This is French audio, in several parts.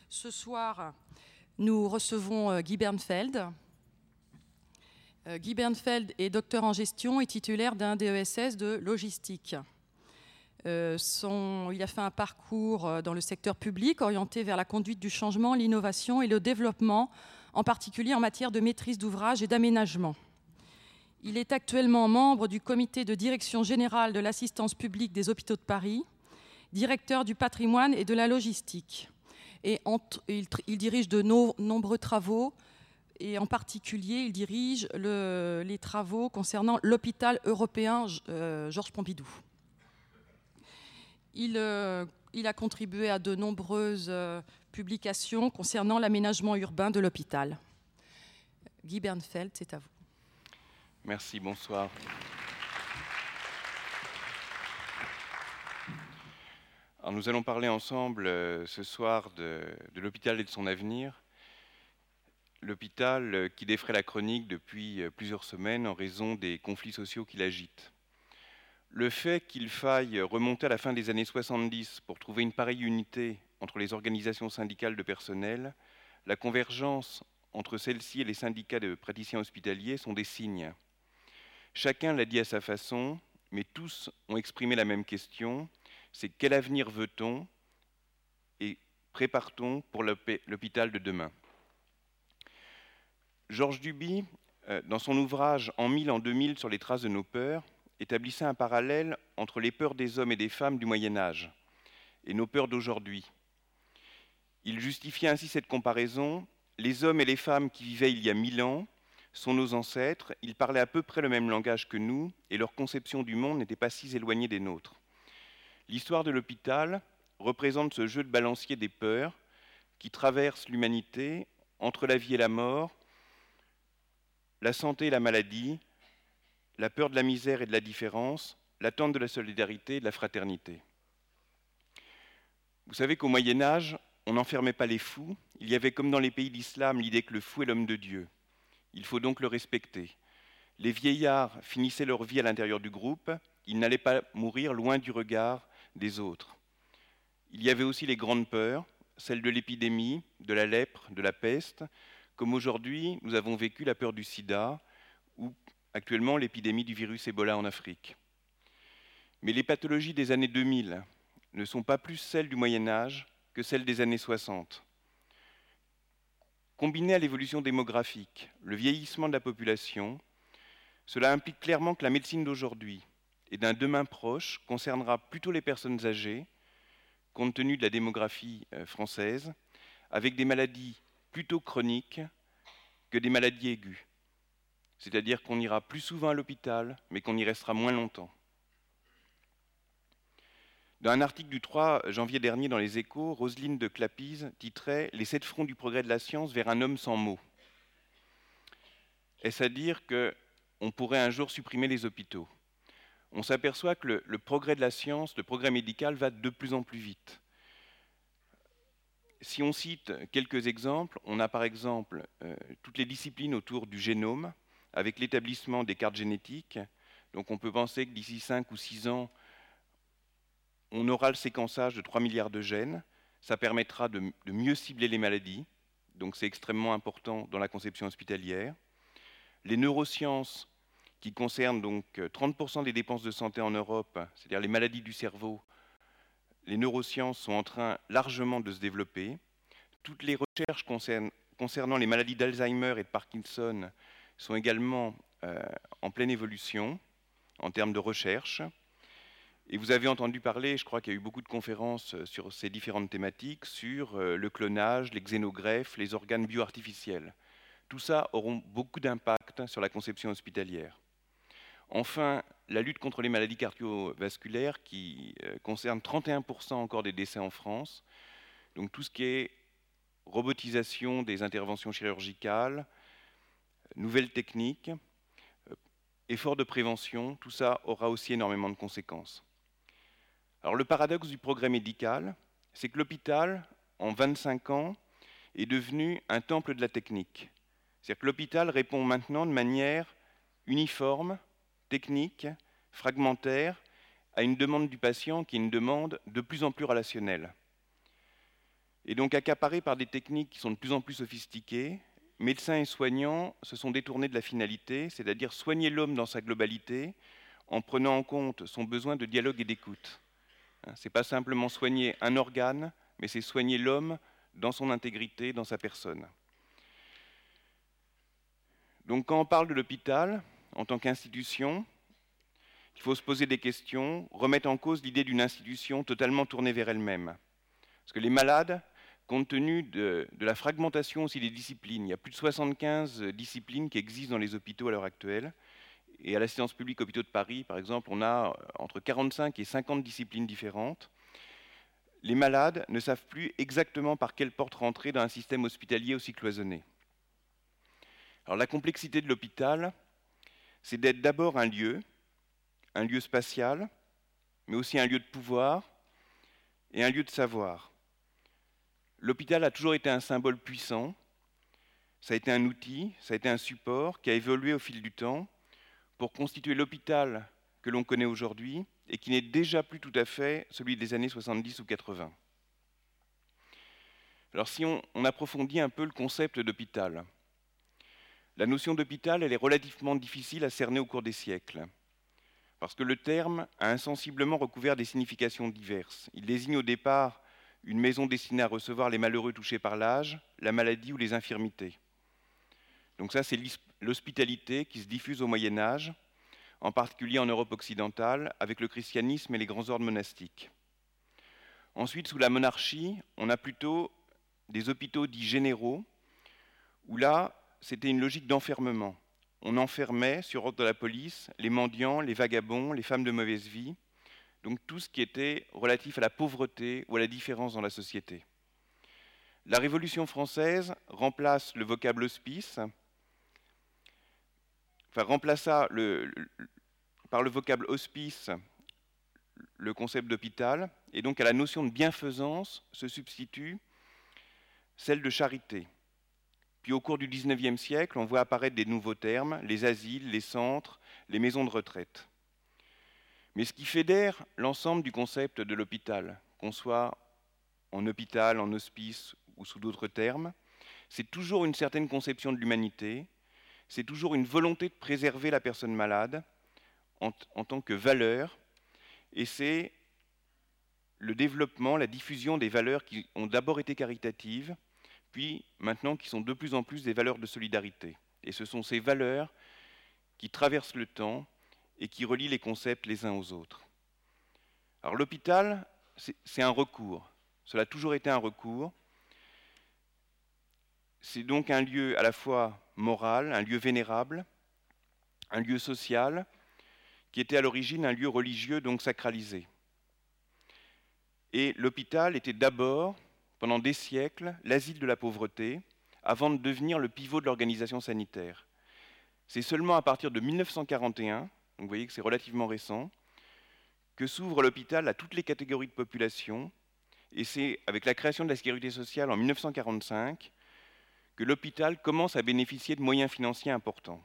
Ce soir, nous recevons Guy Bernfeld. Guy Bernfeld est docteur en gestion et titulaire d'un DESS de logistique. Il a fait un parcours dans le secteur public orienté vers la conduite du changement, l'innovation et le développement, en particulier en matière de maîtrise d'ouvrage et d'aménagement. Il est actuellement membre du comité de direction générale de l'assistance publique des hôpitaux de Paris, directeur du patrimoine et de la logistique. Et il dirige de nombreux travaux, et en particulier, il dirige les travaux concernant l'hôpital européen Georges Pompidou. Il a contribué à de nombreuses publications concernant l'aménagement urbain de l'hôpital. Guy Bernfeld, c'est à vous. Merci, bonsoir. Alors, nous allons parler ensemble ce soir de l'hôpital et de son avenir. L'hôpital qui défraie la chronique depuis plusieurs semaines en raison des conflits sociaux qui l'agitent. Le fait qu'il faille remonter à la fin des années 70 pour trouver une pareille unité entre les organisations syndicales de personnel, la convergence entre celles-ci et les syndicats de praticiens hospitaliers sont des signes. Chacun l'a dit à sa façon, mais tous ont exprimé la même question, c'est quel avenir veut-on et prépare-t-on pour l'hôpital de demain ? Georges Duby, dans son ouvrage « En 1000, en 2000 sur les traces de nos peurs », établissait un parallèle entre les peurs des hommes et des femmes du Moyen-Âge et nos peurs d'aujourd'hui. Il justifiait ainsi cette comparaison. Les hommes et les femmes qui vivaient il y a 1000 ans sont nos ancêtres, ils parlaient à peu près le même langage que nous et leur conception du monde n'était pas si éloignée des nôtres. L'histoire de l'hôpital représente ce jeu de balancier des peurs qui traverse l'humanité entre la vie et la mort, la santé et la maladie, la peur de la misère et de la différence, l'attente de la solidarité et de la fraternité. Vous savez qu'au Moyen-Âge, on n'enfermait pas les fous. Il y avait, comme dans les pays d'islam, l'idée que le fou est l'homme de Dieu. Il faut donc le respecter. Les vieillards finissaient leur vie à l'intérieur du groupe. Ils n'allaient pas mourir loin du regard des autres. Il y avait aussi les grandes peurs, celles de l'épidémie, de la lèpre, de la peste, comme aujourd'hui nous avons vécu la peur du sida ou actuellement l'épidémie du virus Ebola en Afrique. Mais les pathologies des années 2000 ne sont pas plus celles du Moyen-Âge que celles des années 60. Combiné à l'évolution démographique, le vieillissement de la population, cela implique clairement que la médecine d'aujourd'hui et d'un demain proche concernera plutôt les personnes âgées, compte tenu de la démographie française, avec des maladies plutôt chroniques que des maladies aiguës. C'est-à-dire qu'on ira plus souvent à l'hôpital, mais qu'on y restera moins longtemps. Dans un article du 3 janvier dernier dans Les Échos, Roselyne de Clapise titrait « Les 7 fronts du progrès de la science vers un homme sans mots ». Est-ce à dire qu'on pourrait un jour supprimer les hôpitaux ? On s'aperçoit que le progrès de la science, le progrès médical va de plus en plus vite. Si on cite quelques exemples, on a par exemple toutes les disciplines autour du génome, avec l'établissement des cartes génétiques. Donc on peut penser que d'ici 5 ou 6 ans, on aura le séquençage de 3 milliards de gènes. Ça permettra de mieux cibler les maladies. Donc c'est extrêmement important dans la conception hospitalière. Les neurosciences, qui concernent donc 30% des dépenses de santé en Europe, c'est-à-dire les maladies du cerveau, les neurosciences sont en train largement de se développer. Toutes les recherches concernant les maladies d'Alzheimer et de Parkinson sont également en pleine évolution en termes de recherche. Et vous avez entendu parler, je crois qu'il y a eu beaucoup de conférences sur ces différentes thématiques, sur le clonage, les xénogreffes, les organes bioartificiels. Tout ça auront beaucoup d'impact sur la conception hospitalière. Enfin, la lutte contre les maladies cardiovasculaires qui concerne 31% encore des décès en France. Donc tout ce qui est robotisation des interventions chirurgicales, nouvelles techniques, efforts de prévention, tout ça aura aussi énormément de conséquences. Alors le paradoxe du progrès médical, c'est que l'hôpital, en 25 ans, est devenu un temple de la technique. C'est-à-dire que l'hôpital répond maintenant de manière uniforme, technique, fragmentaire, à une demande du patient qui est une demande de plus en plus relationnelle. Et donc accaparés par des techniques qui sont de plus en plus sophistiquées, médecins et soignants se sont détournés de la finalité, c'est-à-dire soigner l'homme dans sa globalité, en prenant en compte son besoin de dialogue et d'écoute. Ce n'est pas simplement soigner un organe, mais c'est soigner l'homme dans son intégrité, dans sa personne. Donc quand on parle de l'hôpital, en tant qu'institution, il faut se poser des questions, remettre en cause l'idée d'une institution totalement tournée vers elle-même. Parce que les malades, compte tenu de la fragmentation aussi des disciplines, il y a plus de 75 disciplines qui existent dans les hôpitaux à l'heure actuelle, et à l'Assistance publique Hôpitaux de Paris, par exemple, on a entre 45 et 50 disciplines différentes. Les malades ne savent plus exactement par quelle porte rentrer dans un système hospitalier aussi cloisonné. Alors la complexité de l'hôpital, c'est d'être d'abord un lieu spatial, mais aussi un lieu de pouvoir et un lieu de savoir. L'hôpital a toujours été un symbole puissant, ça a été un outil, ça a été un support qui a évolué au fil du temps pour constituer l'hôpital que l'on connaît aujourd'hui et qui n'est déjà plus tout à fait celui des années 70 ou 80. Alors si on approfondit un peu le concept d'hôpital, la notion d'hôpital, elle est relativement difficile à cerner au cours des siècles, parce que le terme a insensiblement recouvert des significations diverses. Il désigne au départ une maison destinée à recevoir les malheureux touchés par l'âge, la maladie ou les infirmités. Donc ça, c'est l'hospitalité qui se diffuse au Moyen-Âge, en particulier en Europe occidentale, avec le christianisme et les grands ordres monastiques. Ensuite, sous la monarchie, on a plutôt des hôpitaux dits généraux, où là, c'était une logique d'enfermement. On enfermait, sur ordre de la police, les mendiants, les vagabonds, les femmes de mauvaise vie, donc tout ce qui était relatif à la pauvreté ou à la différence dans la société. La Révolution française remplace le vocable hospice, remplaça par le vocable hospice le concept d'hôpital, et donc à la notion de bienfaisance se substitue celle de charité. Puis au cours du XIXe siècle, on voit apparaître des nouveaux termes, les asiles, les centres, les maisons de retraite. Mais ce qui fédère l'ensemble du concept de l'hôpital, qu'on soit en hôpital, en hospice ou sous d'autres termes, c'est toujours une certaine conception de l'humanité, c'est toujours une volonté de préserver la personne malade en tant que valeur, et c'est le développement, la diffusion des valeurs qui ont d'abord été caritatives, puis maintenant qui sont de plus en plus des valeurs de solidarité. Et ce sont ces valeurs qui traversent le temps et qui relient les concepts les uns aux autres. Alors l'hôpital, c'est un recours. Cela a toujours été un recours. C'est donc un lieu à la fois moral, un lieu vénérable, un lieu social, qui était à l'origine un lieu religieux, donc sacralisé. Et l'hôpital était d'abord, pendant des siècles, l'asile de la pauvreté, avant de devenir le pivot de l'organisation sanitaire. C'est seulement à partir de 1941, donc vous voyez que c'est relativement récent, que s'ouvre l'hôpital à toutes les catégories de population, et c'est avec la création de la sécurité sociale en 1945 que l'hôpital commence à bénéficier de moyens financiers importants.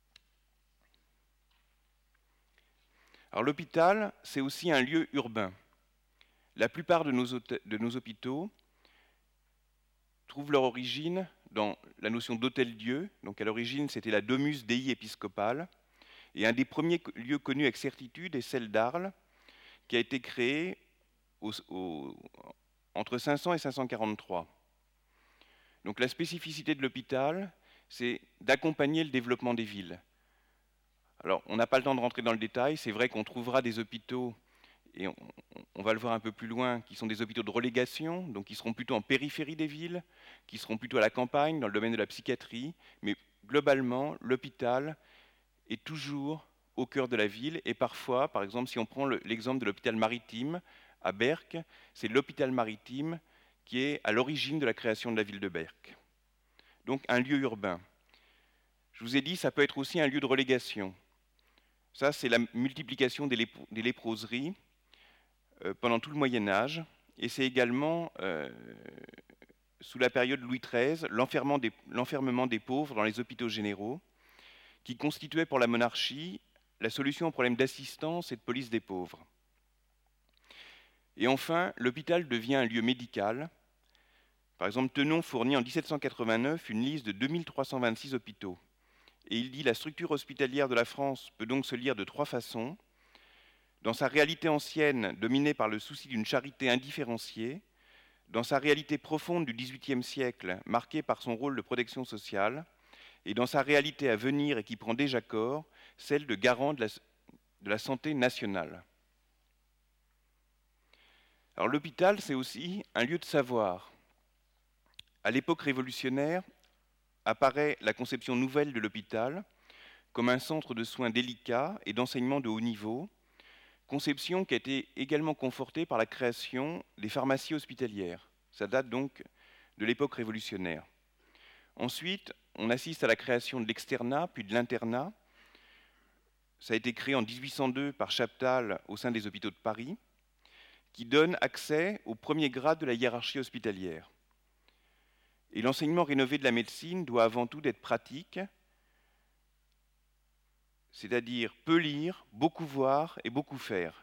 Alors l'hôpital, c'est aussi un lieu urbain. La plupart de nos hôpitaux trouvent leur origine dans la notion d'hôtel-dieu. Donc à l'origine, c'était la Domus Dei épiscopale. Et un des premiers lieux connus avec certitude est celle d'Arles, qui a été créée entre 500 et 543. Donc la spécificité de l'hôpital, c'est d'accompagner le développement des villes. Alors, on n'a pas le temps de rentrer dans le détail, c'est vrai qu'on trouvera des hôpitaux, et on va le voir un peu plus loin, qui sont des hôpitaux de relégation, donc qui seront plutôt en périphérie des villes, qui seront plutôt à la campagne, dans le domaine de la psychiatrie, mais globalement, l'hôpital est toujours au cœur de la ville, et parfois, par exemple, si on prend l'exemple de l'hôpital maritime à Berck, c'est l'hôpital maritime qui est à l'origine de la création de la ville de Berck. Donc un lieu urbain. Je vous ai dit, ça peut être aussi un lieu de relégation. Ça, c'est la multiplication des léproseries pendant tout le Moyen-Âge, et c'est également, sous la période Louis XIII, l'enfermement des pauvres dans les hôpitaux généraux, qui constituait pour la monarchie la solution au problème d'assistance et de police des pauvres. Et enfin, l'hôpital devient un lieu médical, Par exemple, Tenon fournit en 1789 une liste de 2326 hôpitaux. Et il dit « La structure hospitalière de la France peut donc se lire de 3 façons. Dans sa réalité ancienne, dominée par le souci d'une charité indifférenciée, dans sa réalité profonde du XVIIIe siècle, marquée par son rôle de protection sociale, et dans sa réalité à venir et qui prend déjà corps, celle de garant de la santé nationale. » Alors l'hôpital, c'est aussi un lieu de savoir. À l'époque révolutionnaire, apparaît la conception nouvelle de l'hôpital comme un centre de soins délicats et d'enseignement de haut niveau, conception qui a été également confortée par la création des pharmacies hospitalières. Ça date donc de l'époque révolutionnaire. Ensuite, on assiste à la création de l'externat, puis de l'internat. Ça a été créé en 1802 par Chaptal au sein des hôpitaux de Paris, qui donne accès au premier grade de la hiérarchie hospitalière. Et l'enseignement rénové de la médecine doit avant tout être pratique, c'est-à-dire peu lire, beaucoup voir et beaucoup faire.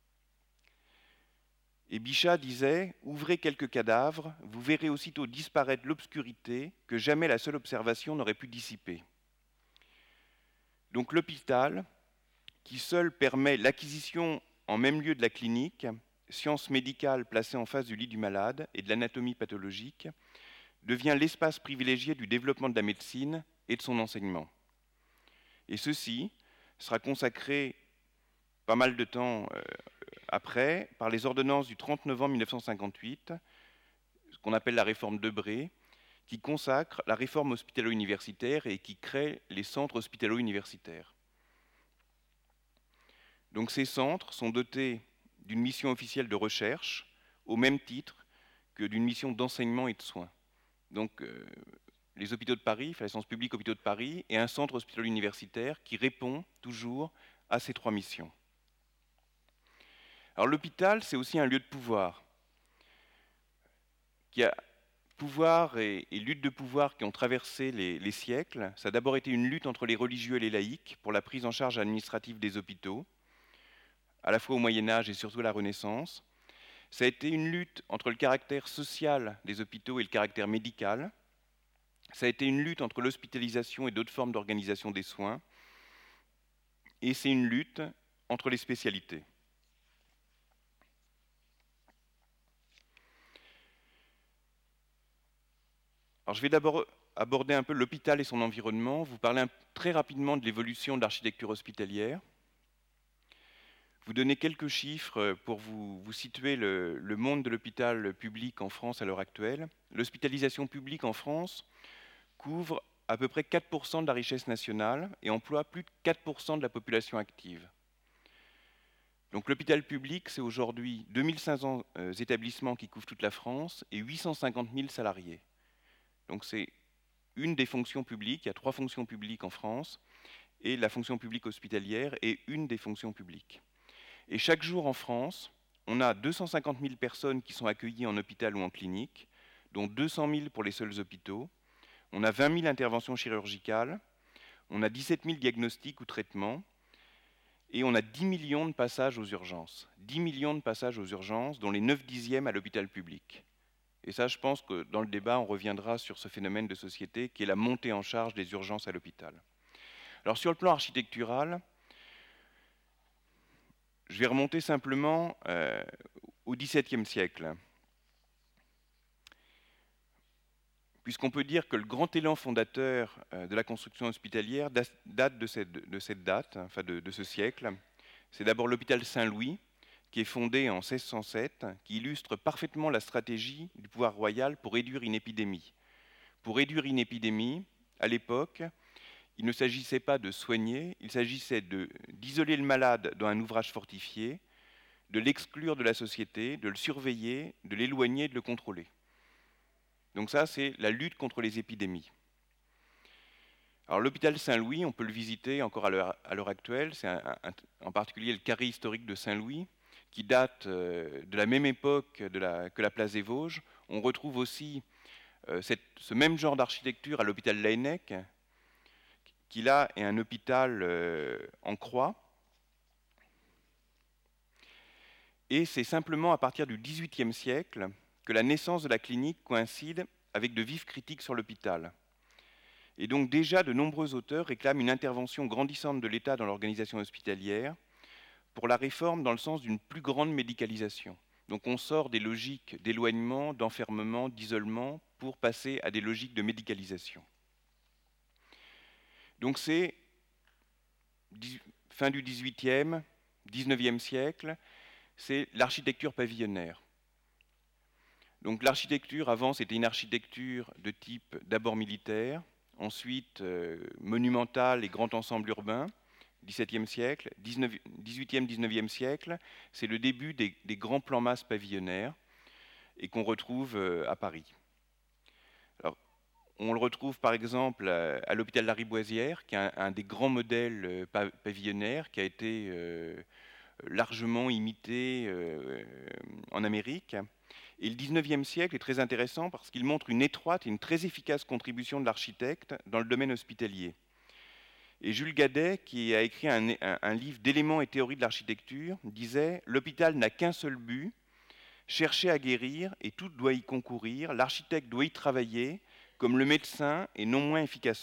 Et Bichat disait « Ouvrez quelques cadavres, vous verrez aussitôt disparaître l'obscurité que jamais la seule observation n'aurait pu dissiper. » Donc l'hôpital, qui seul permet l'acquisition en même lieu de la clinique, science médicale placée en face du lit du malade et de l'anatomie pathologique, devient l'espace privilégié du développement de la médecine et de son enseignement. Et ceci sera consacré pas mal de temps après par les ordonnances du 30 novembre 1958, ce qu'on appelle la réforme Debré, qui consacre la réforme hospitalo-universitaire et qui crée les centres hospitalo-universitaires. Donc ces centres sont dotés d'une mission officielle de recherche, au même titre que d'une mission d'enseignement et de soins. Donc les hôpitaux de Paris, la Sciences publiques hôpitaux de Paris, et un centre hospitalo-universitaire qui répond toujours à ces 3 missions. Alors l'hôpital, c'est aussi un lieu de pouvoir. Qui a pouvoir et lutte de pouvoir qui ont traversé les siècles. Ça a d'abord été une lutte entre les religieux et les laïcs pour la prise en charge administrative des hôpitaux, à la fois au Moyen-Âge et surtout à la Renaissance. Ça a été une lutte entre le caractère social des hôpitaux et le caractère médical. Ça a été une lutte entre l'hospitalisation et d'autres formes d'organisation des soins. Et c'est une lutte entre les spécialités. Alors, je vais d'abord aborder un peu l'hôpital et son environnement, vous parler très rapidement de l'évolution de l'architecture hospitalière, vous donner quelques chiffres pour vous situer le monde de l'hôpital public en France à l'heure actuelle. L'hospitalisation publique en France couvre à peu près 4% de la richesse nationale et emploie plus de 4% de la population active. Donc l'hôpital public, c'est aujourd'hui 2500 établissements qui couvrent toute la France et 850 000 salariés. Donc c'est une des fonctions publiques, il y a 3 fonctions publiques en France, et la fonction publique hospitalière est une des fonctions publiques. Et chaque jour en France, on a 250 000 personnes qui sont accueillies en hôpital ou en clinique, dont 200 000 pour les seuls hôpitaux. On a 20 000 interventions chirurgicales, on a 17 000 diagnostics ou traitements, et on a 10 millions de passages aux urgences. 10 millions de passages aux urgences, dont les 9/10 à l'hôpital public. Et ça, je pense que dans le débat, on reviendra sur ce phénomène de société qui est la montée en charge des urgences à l'hôpital. Alors sur le plan architectural, je vais remonter simplement au XVIIe siècle. Puisqu'on peut dire que le grand élan fondateur de la construction hospitalière date de cette date, enfin de ce siècle. C'est d'abord l'hôpital Saint-Louis, qui est fondé en 1607, qui illustre parfaitement la stratégie du pouvoir royal pour réduire une épidémie. Pour réduire une épidémie, à l'époque, il ne s'agissait pas de soigner, il s'agissait d'isoler le malade dans un ouvrage fortifié, de l'exclure de la société, de le surveiller, de l'éloigner, de le contrôler. Donc ça, c'est la lutte contre les épidémies. Alors l'hôpital Saint-Louis, on peut le visiter encore à l'heure actuelle, c'est en particulier le carré historique de Saint-Louis, qui date de la même époque que la place des Vosges. On retrouve aussi ce même genre d'architecture à l'hôpital Laennec, qui là est un hôpital en croix. Et c'est simplement à partir du XVIIIe siècle que la naissance de la clinique coïncide avec de vives critiques sur l'hôpital. Et donc déjà, de nombreux auteurs réclament une intervention grandissante de l'État dans l'organisation hospitalière pour la réforme dans le sens d'une plus grande médicalisation. Donc on sort des logiques d'éloignement, d'enfermement, d'isolement pour passer à des logiques de médicalisation. Donc c'est fin du XVIIIe, XIXe siècle, c'est l'architecture pavillonnaire. Donc l'architecture avant c'était une architecture de type d'abord militaire, ensuite monumentale et grand ensemble urbain, XVIIe siècle, XVIIIe, XIXe siècle, c'est le début des grands plans masses pavillonnaires et qu'on retrouve à Paris. Alors, on le retrouve par exemple à l'hôpital Lariboisière, qui est un des grands modèles pavillonnaires qui a été largement imité en Amérique. Et le XIXe siècle est très intéressant parce qu'il montre une étroite et une très efficace contribution de l'architecte dans le domaine hospitalier. Et Jules Gadet, qui a écrit un livre d'éléments et théories de l'architecture, disait « L'hôpital n'a qu'un seul but, chercher à guérir, et tout doit y concourir. L'architecte doit y travailler, comme le médecin, et non moins efficacement. »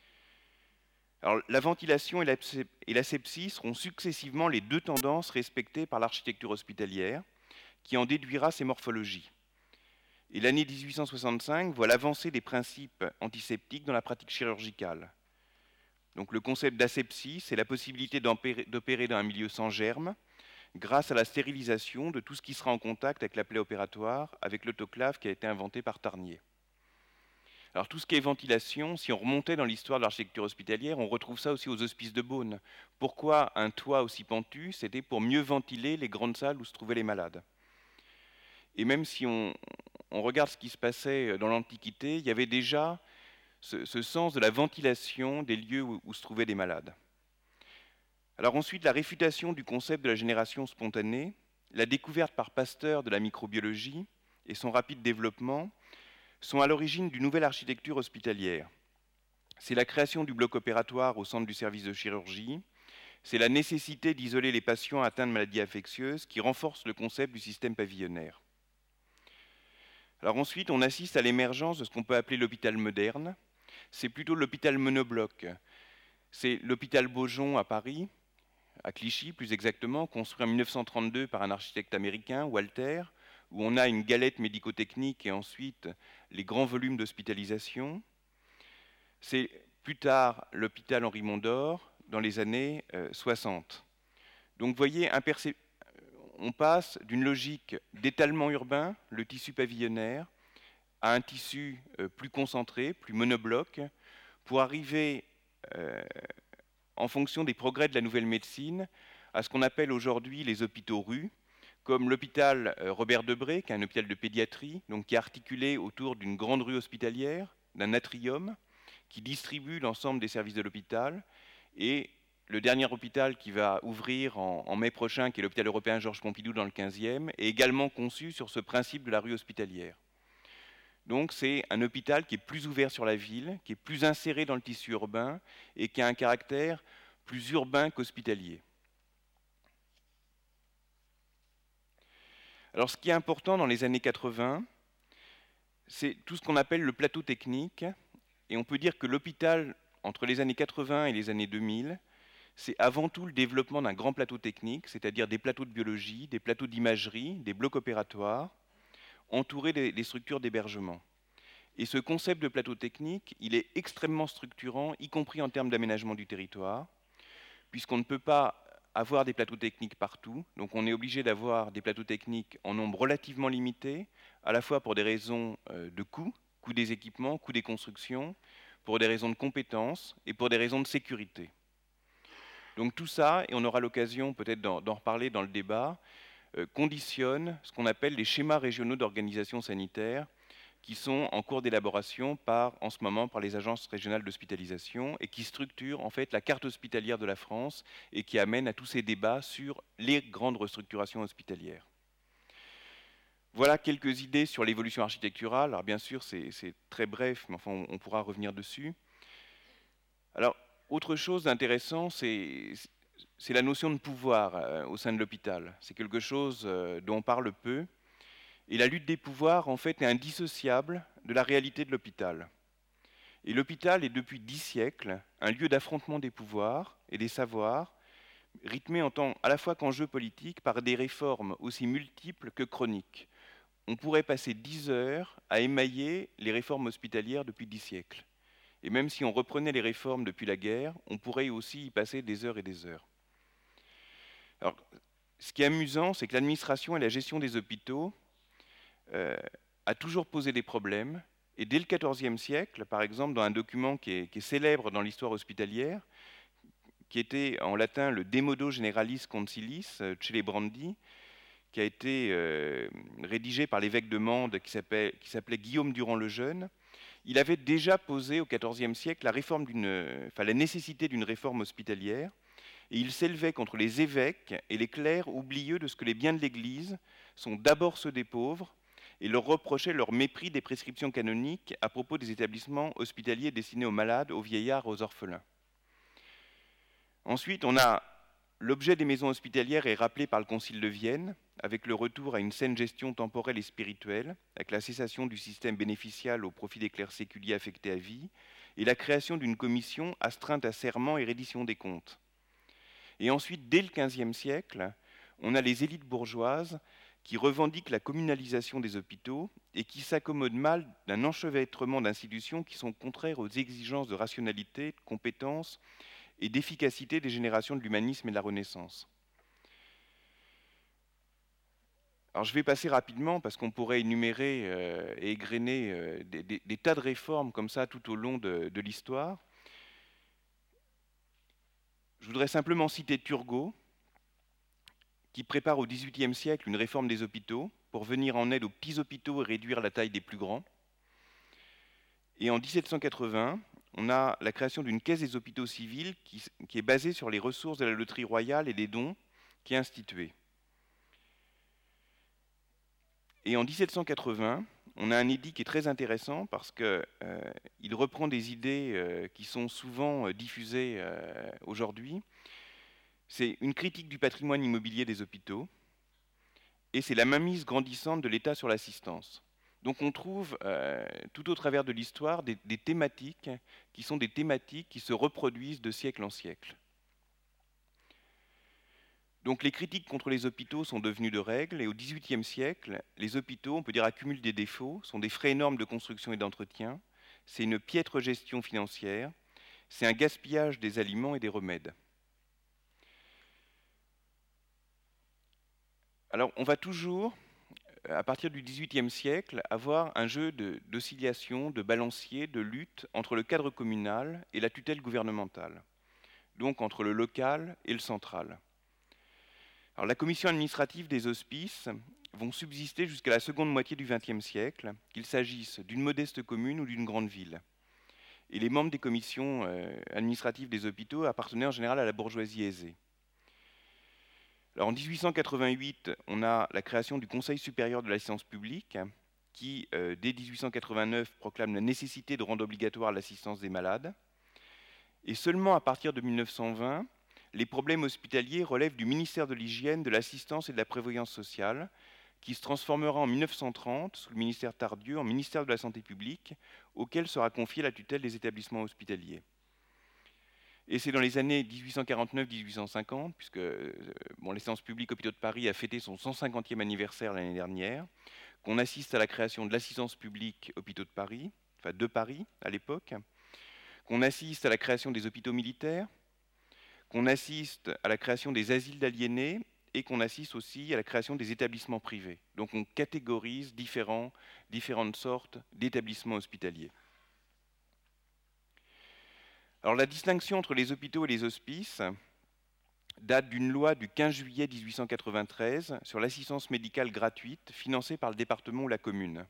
Alors, la ventilation et l'asepsie seront successivement les deux tendances respectées par l'architecture hospitalière, qui en déduira ses morphologies. Et l'année 1865 voit l'avancée des principes antiseptiques dans la pratique chirurgicale. Donc le concept d'asepsie, c'est la possibilité d'opérer dans un milieu sans germes, grâce à la stérilisation de tout ce qui sera en contact avec la plaie opératoire, avec l'autoclave qui a été inventé par Tarnier. Alors tout ce qui est ventilation, si on remontait dans l'histoire de l'architecture hospitalière, on retrouve ça aussi aux hospices de Beaune. Pourquoi un toit aussi pentu? C'était pour mieux ventiler les grandes salles où se trouvaient les malades. Et même si on regarde ce qui se passait dans l'Antiquité, il y avait déjà ce sens de la ventilation des lieux où se trouvaient des malades. Alors ensuite, la réfutation du concept de la génération spontanée, la découverte par Pasteur de la microbiologie et son rapide développement sont à l'origine d'une nouvelle architecture hospitalière. C'est la création du bloc opératoire au centre du service de chirurgie, c'est la nécessité d'isoler les patients atteints de maladies infectieuses qui renforce le concept du système pavillonnaire. Alors ensuite, on assiste à l'émergence de ce qu'on peut appeler l'hôpital moderne. C'est plutôt l'hôpital monobloc. C'est l'hôpital Beaujon à Paris, à Clichy plus exactement, construit en 1932 par un architecte américain, Walter, où on a une galette médico-technique et ensuite les grands volumes d'hospitalisation. C'est plus tard l'hôpital Henri Mondor dans les années 60. Donc vous voyez, on passe d'une logique d'étalement urbain, le tissu pavillonnaire, à un tissu plus concentré, plus monobloc, pour arriver, en fonction des progrès de la nouvelle médecine, à ce qu'on appelle aujourd'hui les hôpitaux rues, comme l'hôpital Robert Debré, qui est un hôpital de pédiatrie, donc qui est articulé autour d'une grande rue hospitalière, d'un atrium, qui distribue l'ensemble des services de l'hôpital, et le dernier hôpital qui va ouvrir en mai prochain, qui est l'hôpital européen Georges Pompidou dans le 15e, est également conçu sur ce principe de la rue hospitalière. Donc c'est un hôpital qui est plus ouvert sur la ville, qui est plus inséré dans le tissu urbain et qui a un caractère plus urbain qu'hospitalier. Alors ce qui est important dans les années 80, c'est tout ce qu'on appelle le plateau technique. Et on peut dire que l'hôpital, entre les années 80 et les années 2000, c'est avant tout le développement d'un grand plateau technique, c'est-à-dire des plateaux de biologie, des plateaux d'imagerie, des blocs opératoires, entourés des structures d'hébergement. Et ce concept de plateau technique, il est extrêmement structurant, y compris en termes d'aménagement du territoire, puisqu'on ne peut pas avoir des plateaux techniques partout, donc on est obligé d'avoir des plateaux techniques en nombre relativement limité, à la fois pour des raisons de coût des équipements, coût des constructions, pour des raisons de compétences et pour des raisons de sécurité. Donc tout ça, et on aura l'occasion peut-être d'en reparler dans le débat, conditionne ce qu'on appelle les schémas régionaux d'organisation sanitaire, qui sont en cours d'élaboration en ce moment par les agences régionales d'hospitalisation et qui structurent en fait la carte hospitalière de la France et qui amènent à tous ces débats sur les grandes restructurations hospitalières. Voilà quelques idées sur l'évolution architecturale. Alors bien sûr, c'est très bref, mais enfin on pourra revenir dessus. Alors, autre chose d'intéressant, c'est la notion de pouvoir au sein de l'hôpital. C'est quelque chose dont on parle peu. Et la lutte des pouvoirs, en fait, est indissociable de la réalité de l'hôpital. Et l'hôpital est depuis 10 siècles un lieu d'affrontement des pouvoirs et des savoirs, rythmé en tant à la fois qu'enjeu politique par des réformes aussi multiples que chroniques. On pourrait passer 10 heures à émailler les réformes hospitalières depuis 10 siècles. Et même si on reprenait les réformes depuis la guerre, on pourrait aussi y passer des heures et des heures. Alors, ce qui est amusant, c'est que l'administration et la gestion des hôpitaux a toujours posé des problèmes. Et dès le XIVe siècle, par exemple, dans un document qui est célèbre dans l'histoire hospitalière, qui était en latin le De Modo Generalis Concilis, Celebrandi, qui a été rédigé par l'évêque de Mende qui s'appelait Guillaume Durand le Jeune, il avait déjà posé au XIVe siècle la nécessité d'une réforme hospitalière, et il s'élevait contre les évêques et les clercs oublieux de ce que les biens de l'Église sont d'abord ceux des pauvres, et leur reprochait leur mépris des prescriptions canoniques à propos des établissements hospitaliers destinés aux malades, aux vieillards, aux orphelins. Ensuite, on a l'objet des maisons hospitalières est rappelé par le Concile de Vienne, avec le retour à une saine gestion temporelle et spirituelle, avec la cessation du système bénéficial au profit des clercs séculiers affectés à vie, et la création d'une commission astreinte à serment et reddition des comptes. Et ensuite, dès le XVe siècle, on a les élites bourgeoises qui revendiquent la communalisation des hôpitaux et qui s'accommodent mal d'un enchevêtrement d'institutions qui sont contraires aux exigences de rationalité, de compétence et d'efficacité des générations de l'humanisme et de la Renaissance. Alors je vais passer rapidement parce qu'on pourrait énumérer et égrener des tas de réformes comme ça tout au long de l'histoire. Je voudrais simplement citer Turgot, qui prépare au XVIIIe siècle une réforme des hôpitaux pour venir en aide aux petits hôpitaux et réduire la taille des plus grands. Et en 1780, on a la création d'une caisse des hôpitaux civils qui est basée sur les ressources de la loterie royale et des dons qui est instituée. Et en 1780, on a un édit qui est très intéressant parce qu'il reprend des idées qui sont souvent diffusées aujourd'hui. C'est une critique du patrimoine immobilier des hôpitaux et c'est la mainmise grandissante de l'État sur l'assistance. Donc on trouve tout au travers de l'histoire des thématiques qui sont des thématiques qui se reproduisent de siècle en siècle. Donc les critiques contre les hôpitaux sont devenues de règle et au XVIIIe siècle, les hôpitaux, on peut dire, accumulent des défauts, sont des frais énormes de construction et d'entretien, c'est une piètre gestion financière, c'est un gaspillage des aliments et des remèdes. Alors on va toujours, à partir du XVIIIe siècle, avoir un jeu d'oscillation, de balancier, de lutte entre le cadre communal et la tutelle gouvernementale, donc entre le local et le central. Alors, la commission administrative des hospices vont subsister jusqu'à la seconde moitié du XXe siècle, qu'il s'agisse d'une modeste commune ou d'une grande ville. Et les membres des commissions administratives des hôpitaux appartenaient en général à la bourgeoisie aisée. Alors, en 1888, on a la création du Conseil supérieur de l'assistance publique, qui, dès 1889, proclame la nécessité de rendre obligatoire l'assistance des malades. Et seulement à partir de 1920, les problèmes hospitaliers relèvent du ministère de l'Hygiène, de l'Assistance et de la Prévoyance sociale, qui se transformera en 1930, sous le ministère Tardieu, en ministère de la Santé publique, auquel sera confiée la tutelle des établissements hospitaliers. Et c'est dans les années 1849-1850, puisque l'Assistance publique Hôpitaux de Paris a fêté son 150e anniversaire l'année dernière, qu'on assiste à la création de l'Assistance publique Hôpitaux de Paris, enfin de Paris à l'époque, qu'on assiste à la création des hôpitaux militaires, qu'on assiste à la création des asiles d'aliénés et qu'on assiste aussi à la création des établissements privés. Donc on catégorise différentes sortes d'établissements hospitaliers. Alors la distinction entre les hôpitaux et les hospices date d'une loi du 15 juillet 1893 sur l'assistance médicale gratuite financée par le département ou la commune.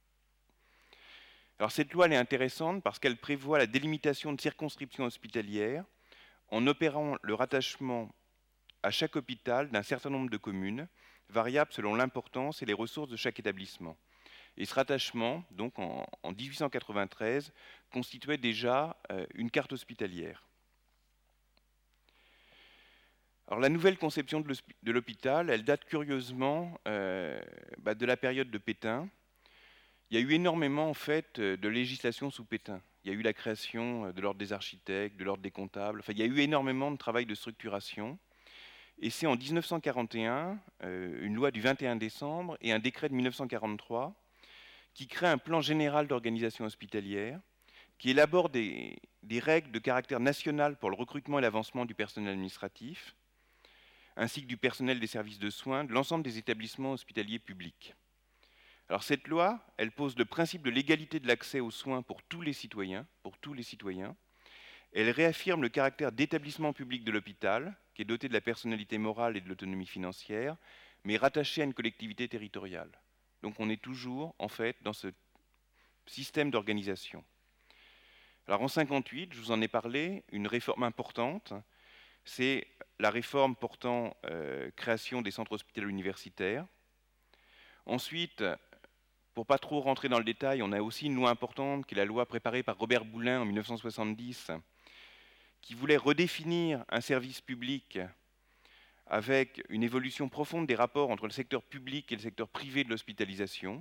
Alors cette loi elle est intéressante parce qu'elle prévoit la délimitation de circonscriptions hospitalières en opérant le rattachement à chaque hôpital d'un certain nombre de communes, variables selon l'importance et les ressources de chaque établissement. Et ce rattachement, donc en 1893, constituait déjà une carte hospitalière. Alors la nouvelle conception de l'hôpital, elle date curieusement de la période de Pétain. Il y a eu énormément en fait de législation sous Pétain. Il y a eu la création de l'ordre des architectes, de l'ordre des comptables. Enfin, il y a eu énormément de travail de structuration. Et c'est en 1941, une loi du 21 décembre et un décret de 1943 qui crée un plan général d'organisation hospitalière, qui élabore des règles de caractère national pour le recrutement et l'avancement du personnel administratif, ainsi que du personnel des services de soins de l'ensemble des établissements hospitaliers publics. Alors cette loi, elle pose le principe de l'égalité de l'accès aux soins pour tous les citoyens, Elle réaffirme le caractère d'établissement public de l'hôpital, qui est doté de la personnalité morale et de l'autonomie financière, mais rattaché à une collectivité territoriale. Donc on est toujours, en fait, dans ce système d'organisation. Alors en 1958, je vous en ai parlé, une réforme importante, c'est la réforme portant création des centres hospitaliers universitaires. Ensuite, pour ne pas trop rentrer dans le détail, on a aussi une loi importante, qui est la loi préparée par Robert Boulin en 1970, qui voulait redéfinir un service public avec une évolution profonde des rapports entre le secteur public et le secteur privé de l'hospitalisation,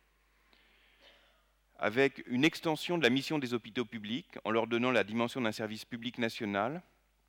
avec une extension de la mission des hôpitaux publics en leur donnant la dimension d'un service public national,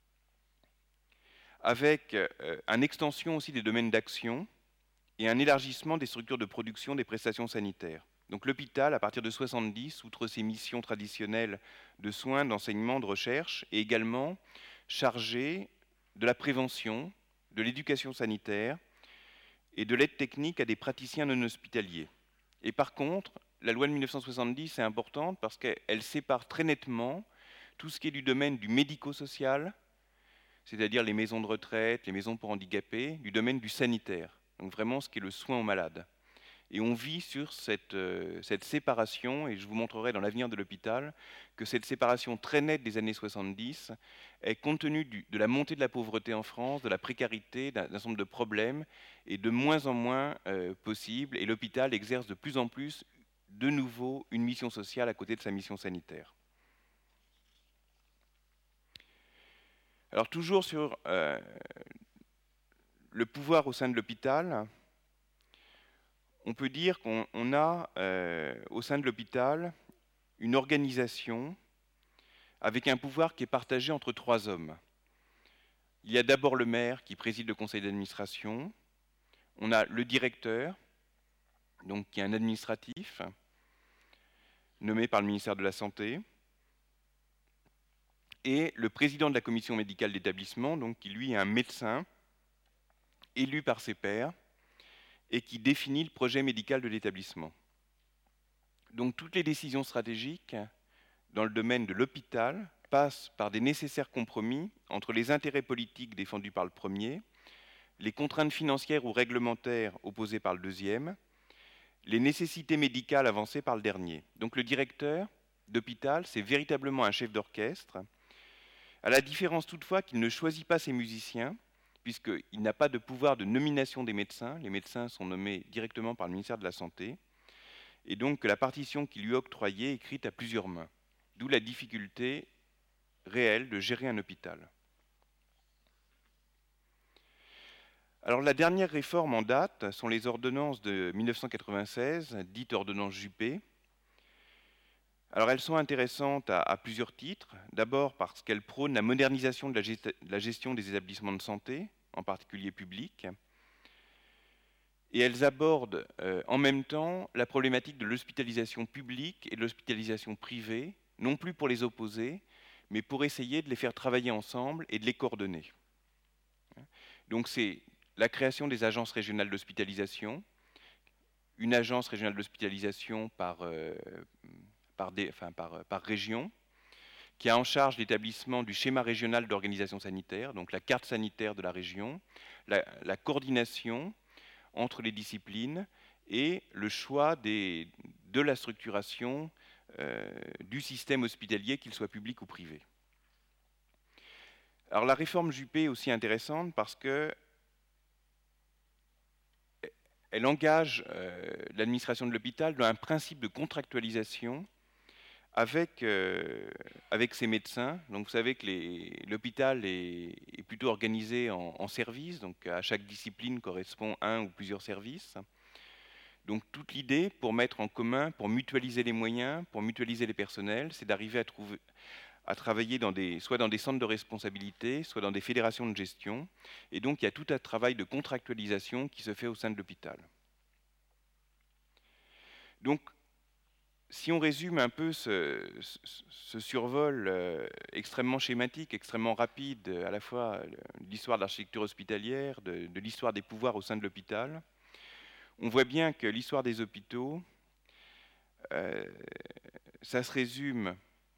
avec une extension aussi des domaines d'action et un élargissement des structures de production des prestations sanitaires. Donc l'hôpital, à partir de 1970, outre ses missions traditionnelles de soins, d'enseignement, de recherche, est également chargé de la prévention, de l'éducation sanitaire et de l'aide technique à des praticiens non hospitaliers. Et par contre, la loi de 1970 est importante parce qu'elle sépare très nettement tout ce qui est du domaine du médico-social, c'est-à-dire les maisons de retraite, les maisons pour handicapés, du domaine du sanitaire, donc vraiment ce qui est le soin aux malades. Et on vit sur cette séparation, et je vous montrerai dans l'avenir de l'hôpital que cette séparation très nette des années 70 est, compte tenu de la montée de la pauvreté en France, de la précarité, d'un certain nombre de problèmes, est de moins en moins possible, et l'hôpital exerce de plus en plus de nouveau une mission sociale à côté de sa mission sanitaire. Alors toujours sur le pouvoir au sein de l'hôpital, on peut dire qu'on a au sein de l'hôpital une organisation avec un pouvoir qui est partagé entre 3 hommes. Il y a d'abord le maire qui préside le conseil d'administration, on a le directeur, donc qui est un administratif, nommé par le ministère de la Santé, et le président de la commission médicale d'établissement, donc qui lui est un médecin élu par ses pairs et qui définit le projet médical de l'établissement. Donc toutes les décisions stratégiques dans le domaine de l'hôpital passent par des nécessaires compromis entre les intérêts politiques défendus par le premier, les contraintes financières ou réglementaires opposées par le deuxième, les nécessités médicales avancées par le dernier. Donc le directeur d'hôpital, c'est véritablement un chef d'orchestre, à la différence toutefois qu'il ne choisit pas ses musiciens, puisqu'il n'a pas de pouvoir de nomination des médecins. Les médecins sont nommés directement par le ministère de la Santé, et donc que la partition qui lui est octroyée est écrite à plusieurs mains. D'où la difficulté réelle de gérer un hôpital. Alors la dernière réforme en date sont les ordonnances de 1996, dites ordonnances Juppé. Alors elles sont intéressantes à plusieurs titres. D'abord parce qu'elles prônent la modernisation de la gestion des établissements de santé, en particulier publics. Et elles abordent en même temps la problématique de l'hospitalisation publique et de l'hospitalisation privée, non plus pour les opposer, mais pour essayer de les faire travailler ensemble et de les coordonner. Donc c'est la création des agences régionales d'hospitalisation, une agence régionale d'hospitalisation par région, qui a en charge l'établissement du schéma régional d'organisation sanitaire, donc la carte sanitaire de la région, la coordination entre les disciplines et le choix de la structuration du système hospitalier, qu'il soit public ou privé. Alors la réforme Juppé est aussi intéressante parce que elle engage l'administration de l'hôpital dans un principe de contractualisation avec ces médecins. Donc vous savez que l'hôpital est plutôt organisé en services, donc à chaque discipline correspond un ou plusieurs services. Donc toute l'idée pour mettre en commun, pour mutualiser les moyens, pour mutualiser les personnels, c'est d'arriver à travailler soit dans des centres de responsabilité, soit dans des fédérations de gestion. Et donc il y a tout un travail de contractualisation qui se fait au sein de l'hôpital. Donc si on résume un peu ce survol extrêmement schématique, extrêmement rapide, à la fois de l'histoire de l'architecture hospitalière, de l'histoire des pouvoirs au sein de l'hôpital, on voit bien que l'histoire des hôpitaux, ça se résume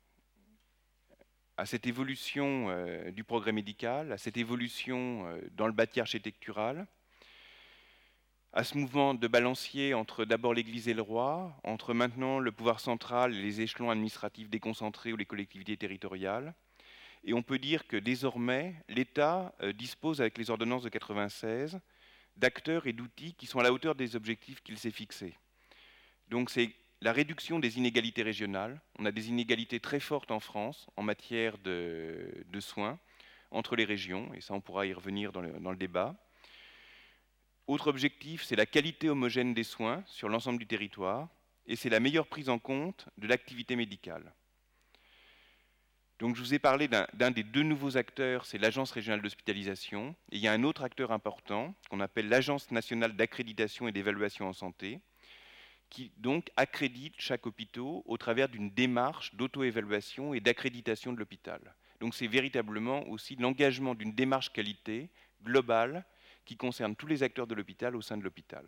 à cette évolution du progrès médical, à cette évolution dans le bâti architectural, à ce mouvement de balancier entre d'abord l'Église et le roi, entre maintenant le pouvoir central et les échelons administratifs déconcentrés ou les collectivités territoriales. Et on peut dire que désormais, l'État dispose, avec les ordonnances de 1996, d'acteurs et d'outils qui sont à la hauteur des objectifs qu'il s'est fixés. Donc c'est la réduction des inégalités régionales. On a des inégalités très fortes en France en matière de soins entre les régions, et ça on pourra y revenir dans le débat. Autre objectif, c'est la qualité homogène des soins sur l'ensemble du territoire, et c'est la meilleure prise en compte de l'activité médicale. Donc je vous ai parlé d'un des deux nouveaux acteurs, c'est l'Agence régionale d'hospitalisation, et il y a un autre acteur important qu'on appelle l'Agence nationale d'accréditation et d'évaluation en santé, qui donc accrédite chaque hôpital au travers d'une démarche d'auto-évaluation et d'accréditation de l'hôpital. Donc c'est véritablement aussi l'engagement d'une démarche qualité globale qui concerne tous les acteurs de l'hôpital au sein de l'hôpital.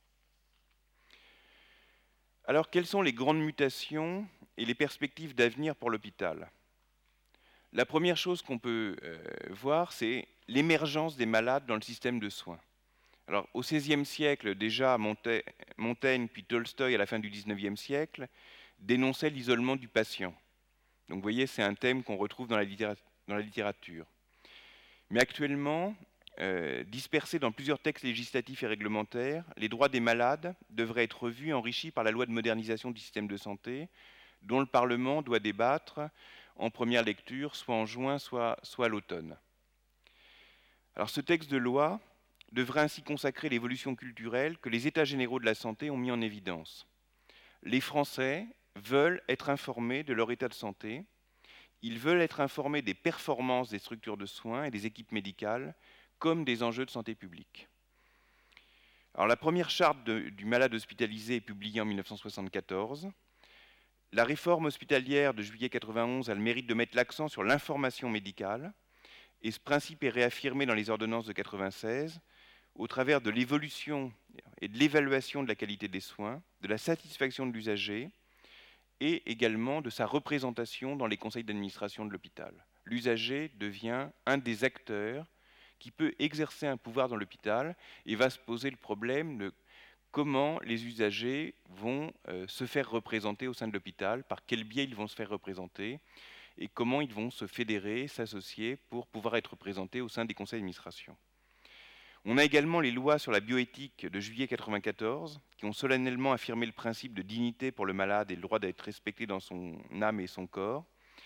Alors, quelles sont les grandes mutations et les perspectives d'avenir pour l'hôpital ? La première chose qu'on peut voir, c'est l'émergence des malades dans le système de soins. Alors, au XVIe siècle, déjà, Montaigne puis Tolstoï, à la fin du XIXe siècle, dénonçaient l'isolement du patient. Donc, vous voyez, c'est un thème qu'on retrouve dans la littérature. Mais actuellement, dispersés dans plusieurs textes législatifs et réglementaires, les droits des malades devraient être revus et enrichis par la loi de modernisation du système de santé, dont le Parlement doit débattre en première lecture, soit en juin, soit à l'automne. Alors ce texte de loi devrait ainsi consacrer l'évolution culturelle que les États généraux de la santé ont mis en évidence. Les Français veulent être informés de leur état de santé, ils veulent être informés des performances des structures de soins et des équipes médicales, comme des enjeux de santé publique. Alors, la première charte du malade hospitalisé est publiée en 1974. La réforme hospitalière de juillet 1991 a le mérite de mettre l'accent sur l'information médicale, et ce principe est réaffirmé dans les ordonnances de 1996 au travers de l'évolution et de l'évaluation de la qualité des soins, de la satisfaction de l'usager et également de sa représentation dans les conseils d'administration de l'hôpital. L'usager devient un des acteurs qui peut exercer un pouvoir dans l'hôpital et va se poser le problème de comment les usagers vont se faire représenter au sein de l'hôpital, par quel biais ils vont se faire représenter et comment ils vont se fédérer, s'associer pour pouvoir être représentés au sein des conseils d'administration. On a également les lois sur la bioéthique de juillet 1994 qui ont solennellement affirmé le principe de dignité pour le malade et le droit d'être respecté dans son âme et son corps.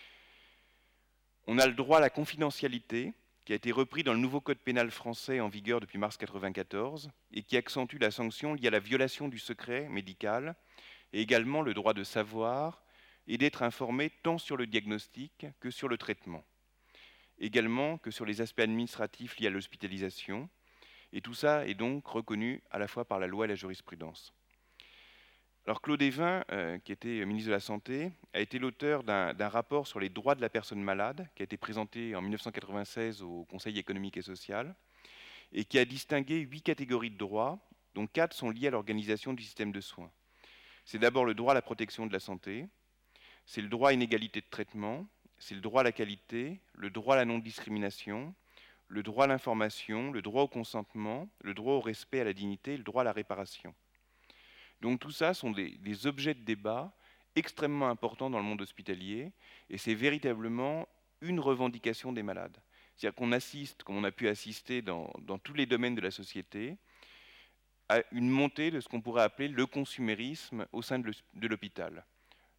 On a le droit à la confidentialité, qui a été repris dans le nouveau code pénal français en vigueur depuis mars 1994 et qui accentue la sanction liée à la violation du secret médical et également le droit de savoir et d'être informé tant sur le diagnostic que sur le traitement, également que sur les aspects administratifs liés à l'hospitalisation, et tout ça est donc reconnu à la fois par la loi et la jurisprudence. Alors Claude Évin, qui était ministre de la Santé, a été l'auteur d'un rapport sur les droits de la personne malade, qui a été présenté en 1996 au Conseil économique et social, et qui a distingué 8 catégories de droits, dont 4 sont liées à l'organisation du système de soins. C'est d'abord le droit à la protection de la santé, c'est le droit à une égalité de traitement, c'est le droit à la qualité, le droit à la non-discrimination, le droit à l'information, le droit au consentement, le droit au respect, à la dignité et le droit à la réparation. Donc tout ça sont des objets de débat extrêmement importants dans le monde hospitalier, et c'est véritablement une revendication des malades. C'est-à-dire qu'on assiste, comme on a pu assister dans tous les domaines de la société, à une montée de ce qu'on pourrait appeler le consumérisme au sein de l'hôpital.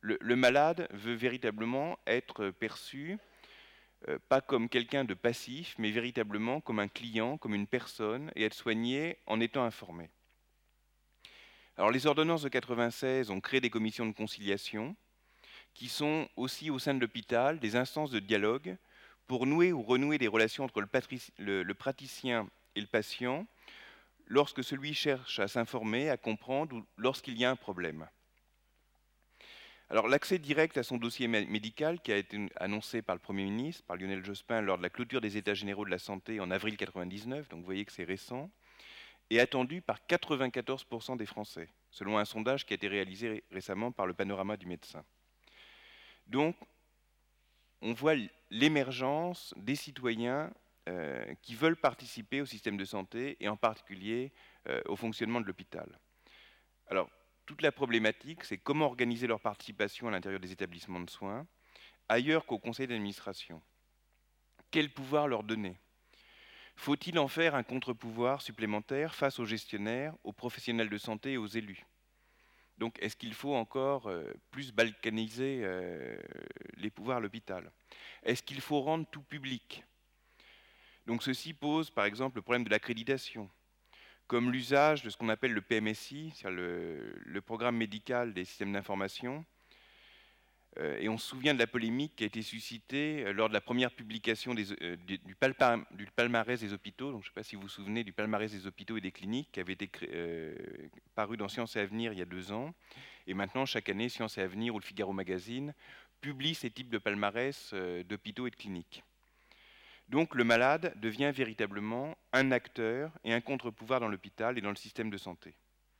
Le malade veut véritablement être perçu pas comme quelqu'un de passif, mais véritablement comme un client, comme une personne, et être soigné en étant informé. Alors les ordonnances de 96 ont créé des commissions de conciliation qui sont aussi au sein de l'hôpital des instances de dialogue pour nouer ou renouer des relations entre le praticien et le patient lorsque celui cherche à s'informer, à comprendre ou lorsqu'il y a un problème. Alors l'accès direct à son dossier médical qui a été annoncé par le Premier ministre, par Lionel Jospin, lors de la clôture des États généraux de la santé en avril 1999, donc vous voyez que c'est récent, est attendu par 94% des Français, selon un sondage qui a été réalisé récemment par le Panorama du médecin. Donc on voit l'émergence des citoyens qui veulent participer au système de santé et en particulier au fonctionnement de l'hôpital. Alors, toute la problématique, c'est comment organiser leur participation à l'intérieur des établissements de soins, ailleurs qu'au conseil d'administration. Quel pouvoir leur donner? Faut-il en faire un contre-pouvoir supplémentaire face aux gestionnaires, aux professionnels de santé et aux élus? Donc, est-ce qu'il faut encore plus balkaniser les pouvoirs à l'hôpital? Est-ce qu'il faut rendre tout public? Donc, ceci pose, par exemple, le problème de l'accréditation, comme l'usage de ce qu'on appelle le PMSI, c'est-à-dire le programme médical des systèmes d'information. Et on se souvient de la polémique qui a été suscitée lors de la première publication du palmarès des hôpitaux. Donc, je ne sais pas si vous vous souvenez du palmarès des hôpitaux et des cliniques qui avait été paru dans Sciences et Avenir il y a 2 ans. Et maintenant, chaque année, Sciences et Avenir ou le Figaro Magazine publient ces types de palmarès d'hôpitaux et de cliniques. Donc le malade devient véritablement un acteur et un contre-pouvoir dans l'hôpital et dans le système de santé.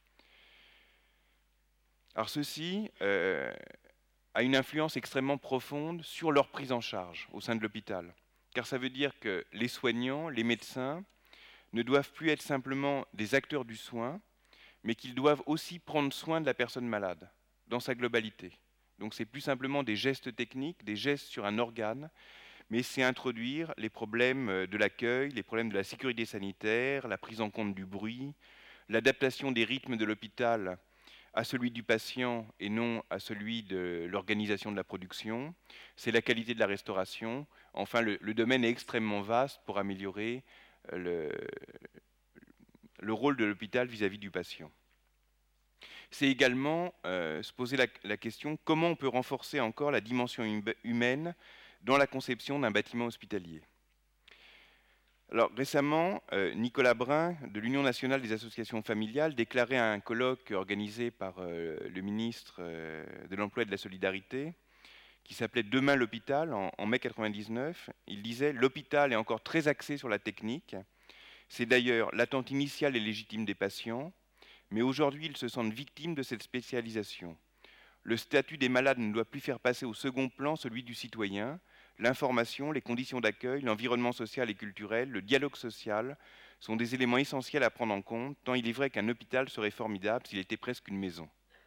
Alors ceci a une influence extrêmement profonde sur leur prise en charge au sein de l'hôpital. Car ça veut dire que les soignants, les médecins, ne doivent plus être simplement des acteurs du soin, mais qu'ils doivent aussi prendre soin de la personne malade, dans sa globalité. Donc c'est plus simplement des gestes techniques, des gestes sur un organe, mais c'est introduire les problèmes de l'accueil, les problèmes de la sécurité sanitaire, la prise en compte du bruit, l'adaptation des rythmes de l'hôpital à celui du patient et non à celui de l'organisation de la production. C'est la qualité de la restauration. Enfin, le domaine est extrêmement vaste pour améliorer le rôle de l'hôpital vis-à-vis du patient. C'est également se poser la question comment on peut renforcer encore la dimension humaine dans la conception d'un bâtiment hospitalier. Alors récemment, Nicolas Brun de l'Union nationale des associations familiales déclarait à un colloque organisé par le ministre de l'Emploi et de la Solidarité, qui s'appelait Demain l'hôpital, en mai 1999. Il disait « L'hôpital est encore très axé sur la technique. C'est d'ailleurs l'attente initiale et légitime des patients, mais aujourd'hui ils se sentent victimes de cette spécialisation. Le statut des malades ne doit plus faire passer au second plan celui du citoyen. L'information, les conditions d'accueil, l'environnement social et culturel, le dialogue social sont des éléments essentiels à prendre en compte, tant il est vrai qu'un hôpital serait formidable s'il était presque une maison. »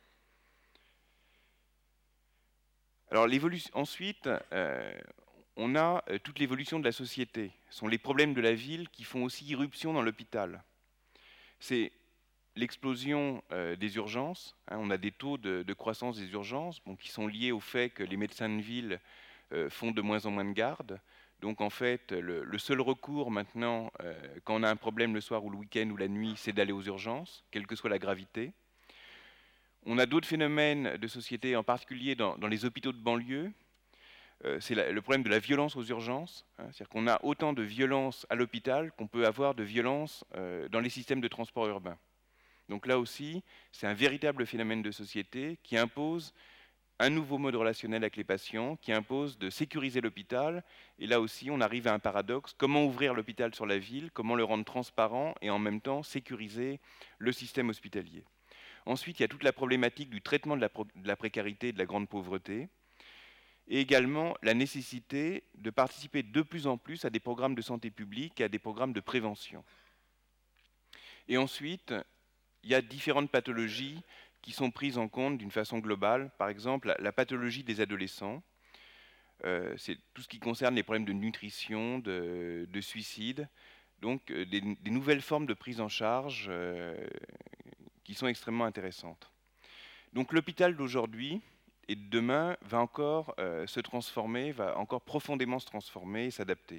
Alors ensuite, on a toute l'évolution de la société. Ce sont les problèmes de la ville qui font aussi irruption dans l'hôpital. C'est l'explosion des urgences. On a des taux de croissance des urgences qui sont liés au fait que les médecins de ville font de moins en moins de gardes. Donc en fait, le seul recours maintenant, quand on a un problème le soir ou le week-end ou la nuit, c'est d'aller aux urgences, quelle que soit la gravité. On a d'autres phénomènes de société, en particulier dans les hôpitaux de banlieue. C'est le problème de la violence aux urgences. C'est-à-dire qu'on a autant de violence à l'hôpital qu'on peut avoir de violence dans les systèmes de transport urbain. Donc là aussi, c'est un véritable phénomène de société qui impose un nouveau mode relationnel avec les patients, qui impose de sécuriser l'hôpital. Et là aussi, on arrive à un paradoxe. Comment ouvrir l'hôpital sur la ville? Comment le rendre transparent et en même temps sécuriser le système hospitalier? Ensuite, il y a toute la problématique du traitement de la précarité et de la grande pauvreté. Et également la nécessité de participer de plus en plus à des programmes de santé publique et à des programmes de prévention. Et ensuite, il y a différentes pathologies qui sont prises en compte d'une façon globale. Par exemple, la pathologie des adolescents, c'est tout ce qui concerne les problèmes de nutrition, de suicide, donc des nouvelles formes de prise en charge qui sont extrêmement intéressantes. Donc l'hôpital d'aujourd'hui et de demain va encore se transformer, va encore profondément se transformer et s'adapter.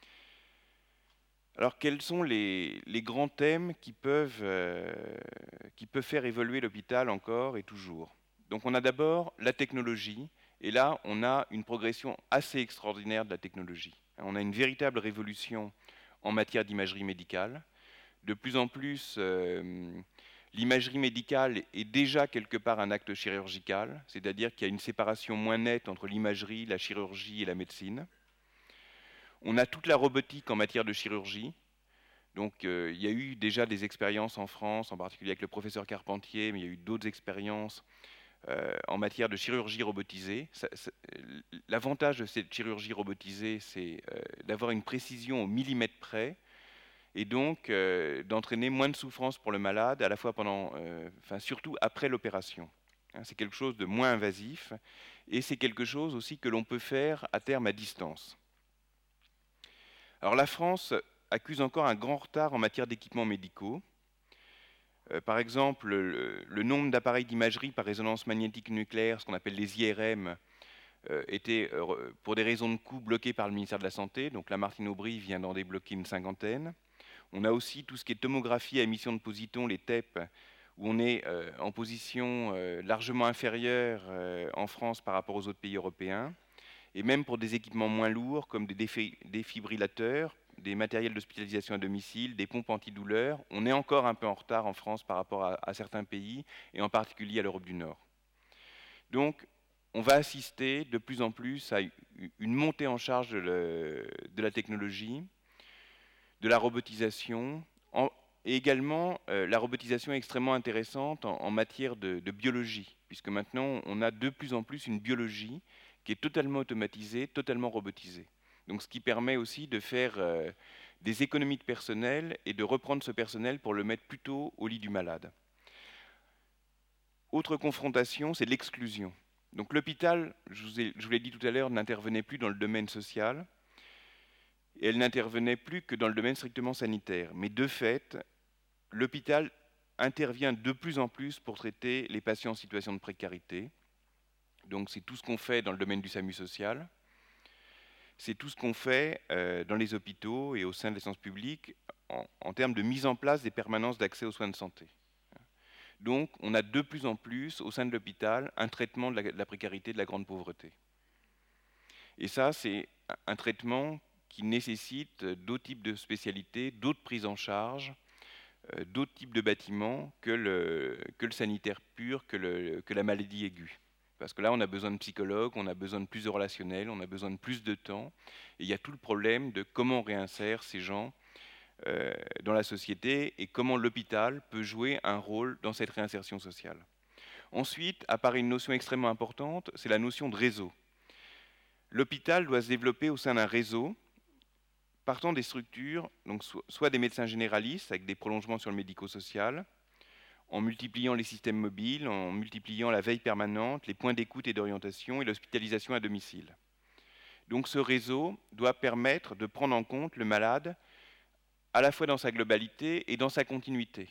Alors, quels sont les grands thèmes qui peuvent faire évoluer l'hôpital encore et toujours? Donc, on a d'abord la technologie, et là, on a une progression assez extraordinaire de la technologie. On a une véritable révolution en matière d'imagerie médicale. De plus en plus, l'imagerie médicale est déjà quelque part un acte chirurgical, c'est-à-dire qu'il y a une séparation moins nette entre l'imagerie, la chirurgie et la médecine. On a toute la robotique en matière de chirurgie. Donc il y a eu déjà des expériences en France, en particulier avec le professeur Carpentier, mais il y a eu d'autres expériences en matière de chirurgie robotisée. L'avantage de cette chirurgie robotisée, c'est d'avoir une précision au millimètre près, et donc d'entraîner moins de souffrance pour le malade, à la fois surtout après l'opération. C'est quelque chose de moins invasif, et c'est quelque chose aussi que l'on peut faire à terme à distance. Alors la France accuse encore un grand retard en matière d'équipements médicaux. Par exemple, le nombre d'appareils d'imagerie par résonance magnétique nucléaire, ce qu'on appelle les IRM, était, pour des raisons de coût, bloqué par le ministère de la Santé. Donc Lamartine Aubry vient d'en débloquer une cinquantaine. On a aussi tout ce qui est tomographie à émission de positons, les TEP, où on est en position largement inférieure en France par rapport aux autres pays européens. Et même pour des équipements moins lourds, comme des défibrillateurs, des matériels d'hospitalisation à domicile, des pompes antidouleurs, on est encore un peu en retard en France par rapport à certains pays, et en particulier à l'Europe du Nord. Donc, on va assister de plus en plus à une montée en charge de la technologie, de la robotisation, et également la robotisation est extrêmement intéressante en matière de biologie, puisque maintenant on a de plus en plus une biologie qui est totalement automatisée, totalement robotisée. Donc ce qui permet aussi de faire des économies de personnel et de reprendre ce personnel pour le mettre plutôt au lit du malade. Autre confrontation, c'est l'exclusion. Donc l'hôpital, je vous l'ai dit tout à l'heure, n'intervenait plus dans le domaine social, et elle n'intervenait plus que dans le domaine strictement sanitaire. Mais de fait, l'hôpital intervient de plus en plus pour traiter les patients en situation de précarité. Donc c'est tout ce qu'on fait dans le domaine du SAMU social. C'est tout ce qu'on fait dans les hôpitaux et au sein de l'essence publique en termes de mise en place des permanences d'accès aux soins de santé. Donc on a de plus en plus au sein de l'hôpital un traitement de la précarité, de la grande pauvreté. Et ça, c'est un traitement qui nécessite d'autres types de spécialités, d'autres prises en charge, d'autres types de bâtiments que le sanitaire pur, que la maladie aiguë. Parce que là, on a besoin de psychologues, on a besoin de plus de relationnel, on a besoin de plus de temps. Et il y a tout le problème de comment on réinsère ces gens dans la société et comment l'hôpital peut jouer un rôle dans cette réinsertion sociale. Ensuite, apparaît une notion extrêmement importante, c'est la notion de réseau. L'hôpital doit se développer au sein d'un réseau partant des structures, donc soit des médecins généralistes avec des prolongements sur le médico-social, en multipliant les systèmes mobiles, en multipliant la veille permanente, les points d'écoute et d'orientation et l'hospitalisation à domicile. Donc ce réseau doit permettre de prendre en compte le malade à la fois dans sa globalité et dans sa continuité.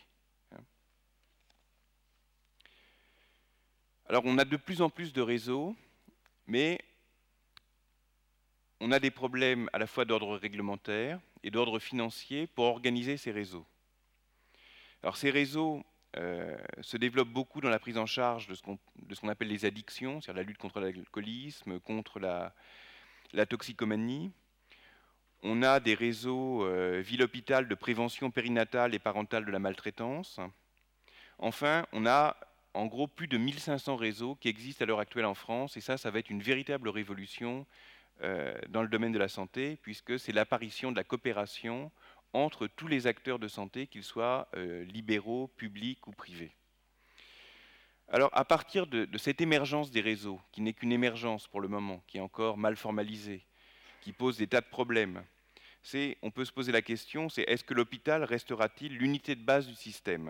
Alors on a de plus en plus de réseaux, mais on a des problèmes à la fois d'ordre réglementaire et d'ordre financier pour organiser ces réseaux. Alors ces réseaux se développent beaucoup dans la prise en charge de ce qu'on appelle les addictions, c'est-à-dire la lutte contre l'alcoolisme, contre la toxicomanie. On a des réseaux ville-hôpital de prévention périnatale et parentale de la maltraitance. Enfin, on a en gros plus de 1500 réseaux qui existent à l'heure actuelle en France, et ça va être une véritable révolution dans le domaine de la santé, puisque c'est l'apparition de la coopération entre tous les acteurs de santé, qu'ils soient libéraux, publics ou privés. Alors, à partir de cette émergence des réseaux, qui n'est qu'une émergence pour le moment, qui est encore mal formalisée, qui pose des tas de problèmes, on peut se poser la question, c'est est-ce que l'hôpital restera-t-il l'unité de base du système?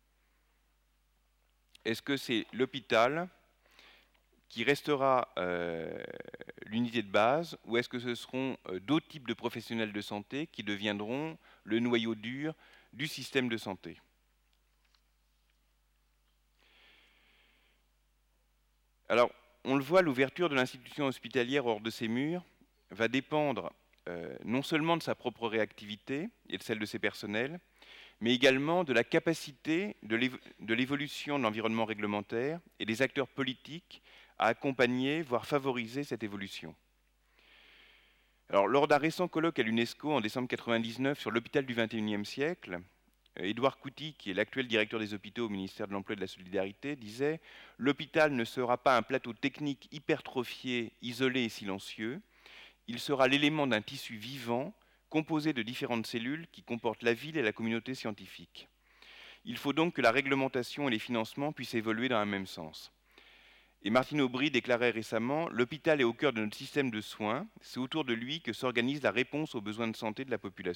Est-ce que c'est l'hôpital qui restera l'unité de base, ou est-ce que ce seront d'autres types de professionnels de santé qui deviendront le noyau dur du système de santé? Alors, on le voit, l'ouverture de l'institution hospitalière hors de ses murs va dépendre non seulement de sa propre réactivité et de celle de ses personnels, mais également de la capacité de l'évolution de l'environnement réglementaire et des acteurs politiques à accompagner, voire favoriser cette évolution. Alors, lors d'un récent colloque à l'UNESCO en décembre 1999 sur l'hôpital du XXIe siècle, Édouard Couty, qui est l'actuel directeur des hôpitaux au ministère de l'Emploi et de la Solidarité, disait « L'hôpital ne sera pas un plateau technique hypertrophié, isolé et silencieux, il sera l'élément d'un tissu vivant, composé de différentes cellules qui comportent la ville et la communauté scientifique. Il faut donc que la réglementation et les financements puissent évoluer dans un même sens. » Et Martine Aubry déclarait récemment « L'hôpital est au cœur de notre système de soins, c'est autour de lui que s'organise la réponse aux besoins de santé de la population. »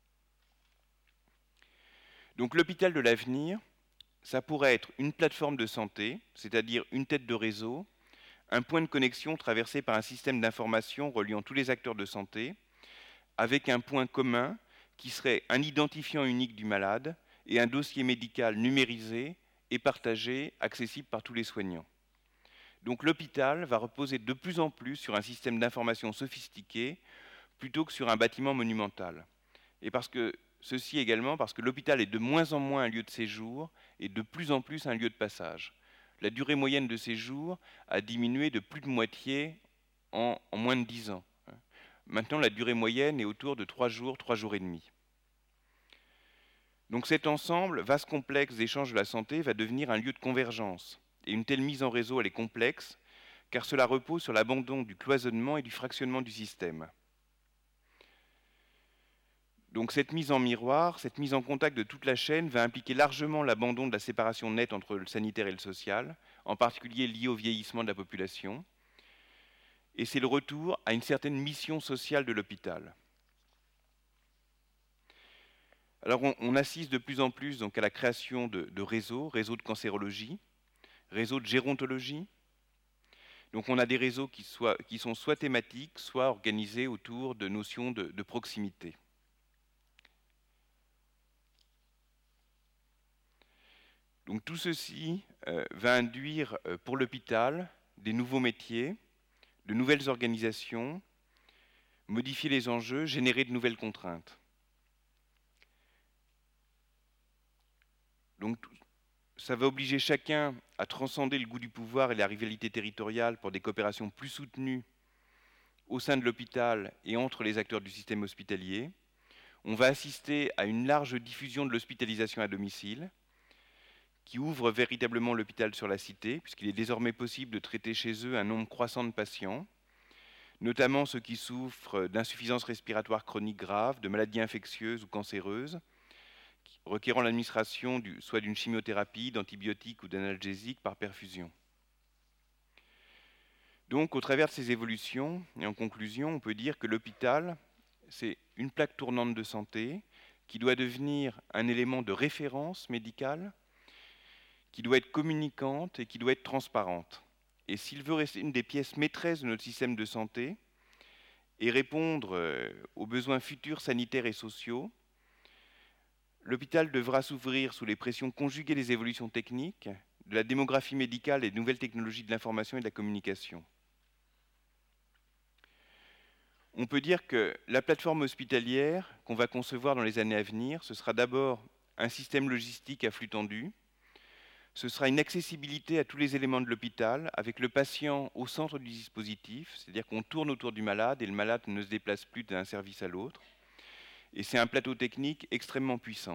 Donc l'hôpital de l'avenir, ça pourrait être une plateforme de santé, c'est-à-dire une tête de réseau, un point de connexion traversé par un système d'information reliant tous les acteurs de santé, avec un point commun qui serait un identifiant unique du malade et un dossier médical numérisé et partagé, accessible par tous les soignants. Donc l'hôpital va reposer de plus en plus sur un système d'information sophistiqué plutôt que sur un bâtiment monumental. Et ceci également parce que l'hôpital est de moins en moins un lieu de séjour et de plus en plus un lieu de passage. La durée moyenne de séjour a diminué de plus de moitié en moins de 10 ans. Maintenant, la durée moyenne est autour de 3 jours et demi. Donc cet ensemble, vaste complexe d'échange de la santé, va devenir un lieu de convergence. Et une telle mise en réseau, elle est complexe, car cela repose sur l'abandon du cloisonnement et du fractionnement du système. Donc cette mise en miroir, cette mise en contact de toute la chaîne va impliquer largement l'abandon de la séparation nette entre le sanitaire et le social, en particulier lié au vieillissement de la population. Et c'est le retour à une certaine mission sociale de l'hôpital. Alors on assiste de plus en plus donc, à la création de réseaux de cancérologie, réseaux de gérontologie. Donc on a des réseaux qui sont soit thématiques, soit organisés autour de notions de proximité. Donc tout ceci va induire pour l'hôpital des nouveaux métiers, de nouvelles organisations, modifier les enjeux, générer de nouvelles contraintes. Donc ça va obliger chacun à transcender le goût du pouvoir et la rivalité territoriale pour des coopérations plus soutenues au sein de l'hôpital et entre les acteurs du système hospitalier. On va assister à une large diffusion de l'hospitalisation à domicile, qui ouvre véritablement l'hôpital sur la cité, puisqu'il est désormais possible de traiter chez eux un nombre croissant de patients, notamment ceux qui souffrent d'insuffisance respiratoire chronique grave, de maladies infectieuses ou cancéreuses, requérant l'administration soit d'une chimiothérapie, d'antibiotiques ou d'analgésiques par perfusion. Donc, au travers de ces évolutions, et en conclusion, on peut dire que l'hôpital, c'est une plaque tournante de santé qui doit devenir un élément de référence médicale, qui doit être communicante et qui doit être transparente. Et s'il veut rester une des pièces maîtresses de notre système de santé et répondre aux besoins futurs sanitaires et sociaux, l'hôpital devra s'ouvrir sous les pressions conjuguées des évolutions techniques, de la démographie médicale et des nouvelles technologies de l'information et de la communication. On peut dire que la plateforme hospitalière qu'on va concevoir dans les années à venir, ce sera d'abord un système logistique à flux tendu. Ce sera une accessibilité à tous les éléments de l'hôpital, avec le patient au centre du dispositif, c'est-à-dire qu'on tourne autour du malade et le malade ne se déplace plus d'un service à l'autre. Et c'est un plateau technique extrêmement puissant.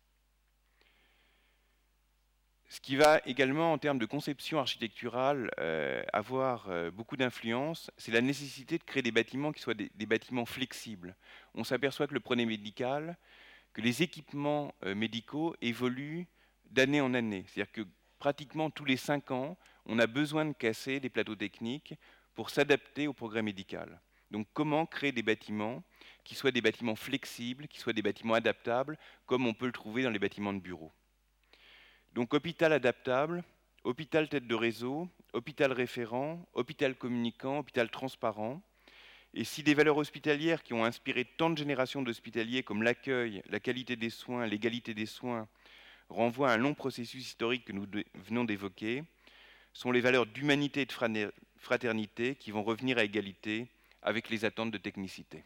Ce qui va également, en termes de conception architecturale, avoir beaucoup d'influence, c'est la nécessité de créer des bâtiments qui soient des bâtiments flexibles. On s'aperçoit que le prenez médical, que les équipements médicaux évoluent d'année en année. C'est-à-dire que pratiquement tous les 5 ans, on a besoin de casser des plateaux techniques pour s'adapter au progrès médical. Donc comment créer des bâtiments qui soient des bâtiments flexibles, qui soient des bâtiments adaptables, comme on peut le trouver dans les bâtiments de bureaux. Donc hôpital adaptable, hôpital tête de réseau, hôpital référent, hôpital communicant, hôpital transparent. Et si des valeurs hospitalières qui ont inspiré tant de générations d'hospitaliers comme l'accueil, la qualité des soins, l'égalité des soins, renvoient à un long processus historique que nous venons d'évoquer, sont les valeurs d'humanité et de fraternité qui vont revenir à égalité avec les attentes de technicité.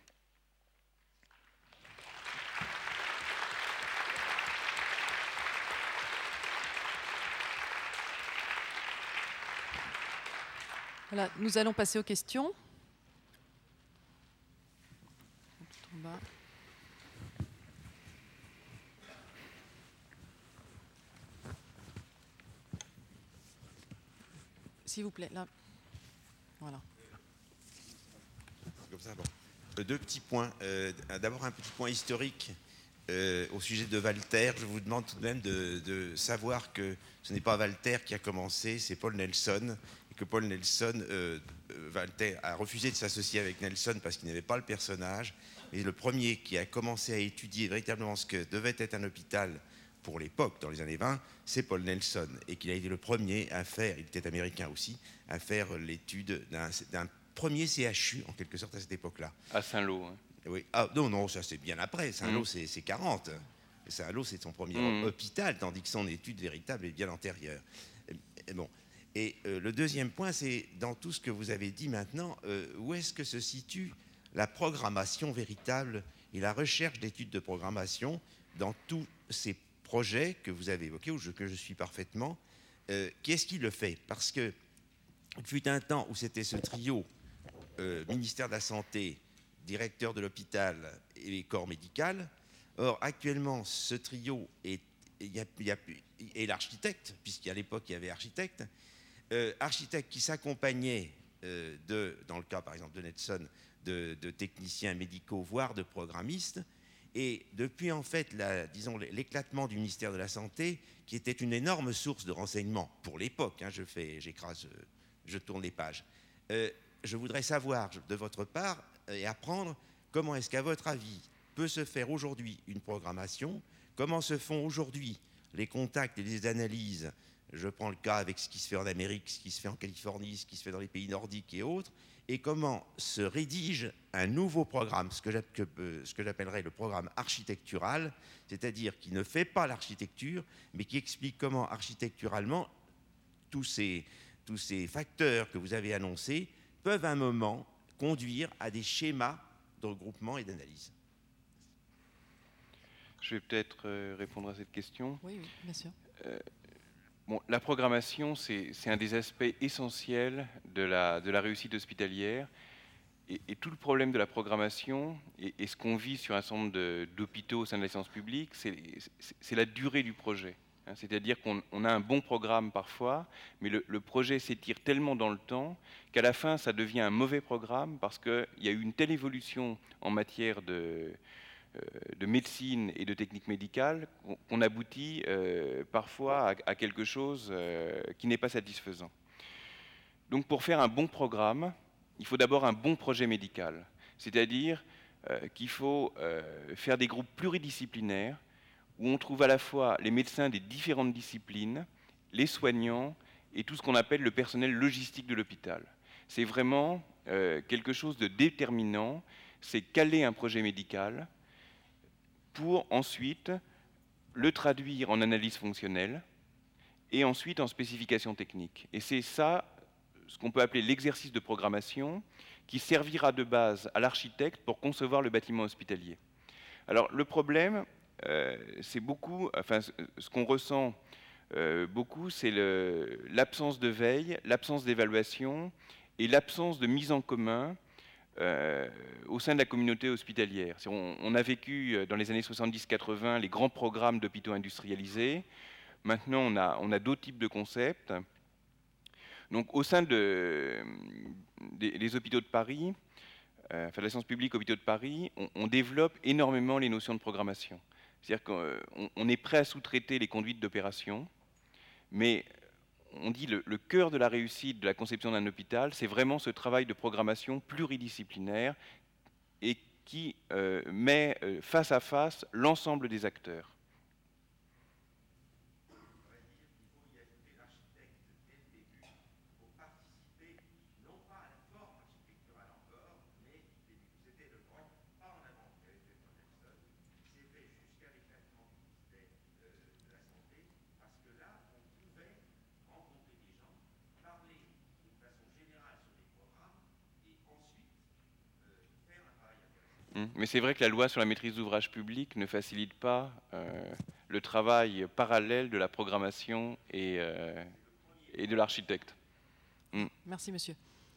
Voilà, nous allons passer aux questions. Tout en bas. S'il vous plaît, là. Voilà. Comme ça, bon. Deux petits points. D'abord, un petit point historique au sujet de Walter. Je vous demande tout de même de savoir que ce n'est pas Walter qui a commencé, c'est Paul Nelson. Et que Paul Nelson, Walter a refusé de s'associer avec Nelson parce qu'il n'avait pas le personnage. Et le premier qui a commencé à étudier véritablement ce que devait être un hôpital pour l'époque, dans les années 20, c'est Paul Nelson. Et qu'il a été le premier à faire, il était américain aussi, à faire l'étude d'un premier CHU, en quelque sorte, à cette époque-là. À Saint-Lô. Hein. Oui. Ah, non, ça c'est bien après. Saint-Lô, c'est 40. Saint-Lô, c'est son premier hôpital, tandis que son étude véritable est bien antérieure. Bon. Et le deuxième point, c'est dans tout ce que vous avez dit maintenant, où est-ce que se situe la programmation véritable et la recherche d'études de programmation dans tous ces projets que vous avez évoqués, ou que je suis parfaitement. Qu'est-ce qui le fait? Parce que il fut un temps où c'était ce trio, ministère de la Santé, directeur de l'hôpital et corps médical. Or, actuellement, ce trio est l'architecte, puisqu'à l'époque, il y avait architecte, architecte qui s'accompagnait dans le cas, par exemple, de Nelson, de techniciens médicaux, voire de programmistes. Et depuis, en fait, l'éclatement du ministère de la Santé, qui était une énorme source de renseignements pour l'époque, hein, je tourne les pages, je voudrais savoir de votre part et apprendre comment est-ce qu'à votre avis peut se faire aujourd'hui une programmation, comment se font aujourd'hui les contacts et les analyses. Je prends le cas avec ce qui se fait en Amérique, ce qui se fait en Californie, ce qui se fait dans les pays nordiques et autres, et comment se rédige un nouveau programme, ce que j'appellerais le programme architectural, c'est-à-dire qui ne fait pas l'architecture, mais qui explique comment architecturalement tous ces facteurs que vous avez annoncés peuvent à un moment conduire à des schémas de regroupement et d'analyse. Je vais peut-être répondre à cette question. Oui, bien sûr. Bon, la programmation, c'est un des aspects essentiels de la réussite hospitalière. Et tout le problème de la programmation, et ce qu'on vit sur un certain nombre d'hôpitaux au sein de la science publique, c'est la durée du projet. Hein, c'est-à-dire qu'on a un bon programme parfois, mais le projet s'étire tellement dans le temps qu'à la fin, ça devient un mauvais programme parce qu'il y a eu une telle évolution en matière de médecine et de technique médicale qu'on aboutit parfois à quelque chose qui n'est pas satisfaisant. Donc pour faire un bon programme, il faut d'abord un bon projet médical, c'est-à-dire qu'il faut faire des groupes pluridisciplinaires où on trouve à la fois les médecins des différentes disciplines, les soignants et tout ce qu'on appelle le personnel logistique de l'hôpital. C'est vraiment quelque chose de déterminant, c'est caler un projet médical pour ensuite le traduire en analyse fonctionnelle et ensuite en spécification technique. Et c'est ça, ce qu'on peut appeler l'exercice de programmation, qui servira de base à l'architecte pour concevoir le bâtiment hospitalier. Alors le problème, c'est beaucoup, enfin ce qu'on ressent beaucoup, c'est l'absence de veille, l'absence d'évaluation et l'absence de mise en commun au sein de la communauté hospitalière. On a vécu dans les années 70-80 les grands programmes d'hôpitaux industrialisés. Maintenant, on a d'autres types de concepts. Donc, au sein des hôpitaux de Paris, enfin de la science publique hôpitaux de Paris, on développe énormément les notions de programmation. C'est-à-dire qu'on est prêt à sous-traiter les conduites d'opération, mais on dit le cœur de la réussite de la conception d'un hôpital, c'est vraiment ce travail de programmation pluridisciplinaire et qui met face à face l'ensemble des acteurs. Mais c'est vrai que la loi sur la maîtrise d'ouvrage public ne facilite pas le travail parallèle de la programmation et de l'architecte. Merci, monsieur.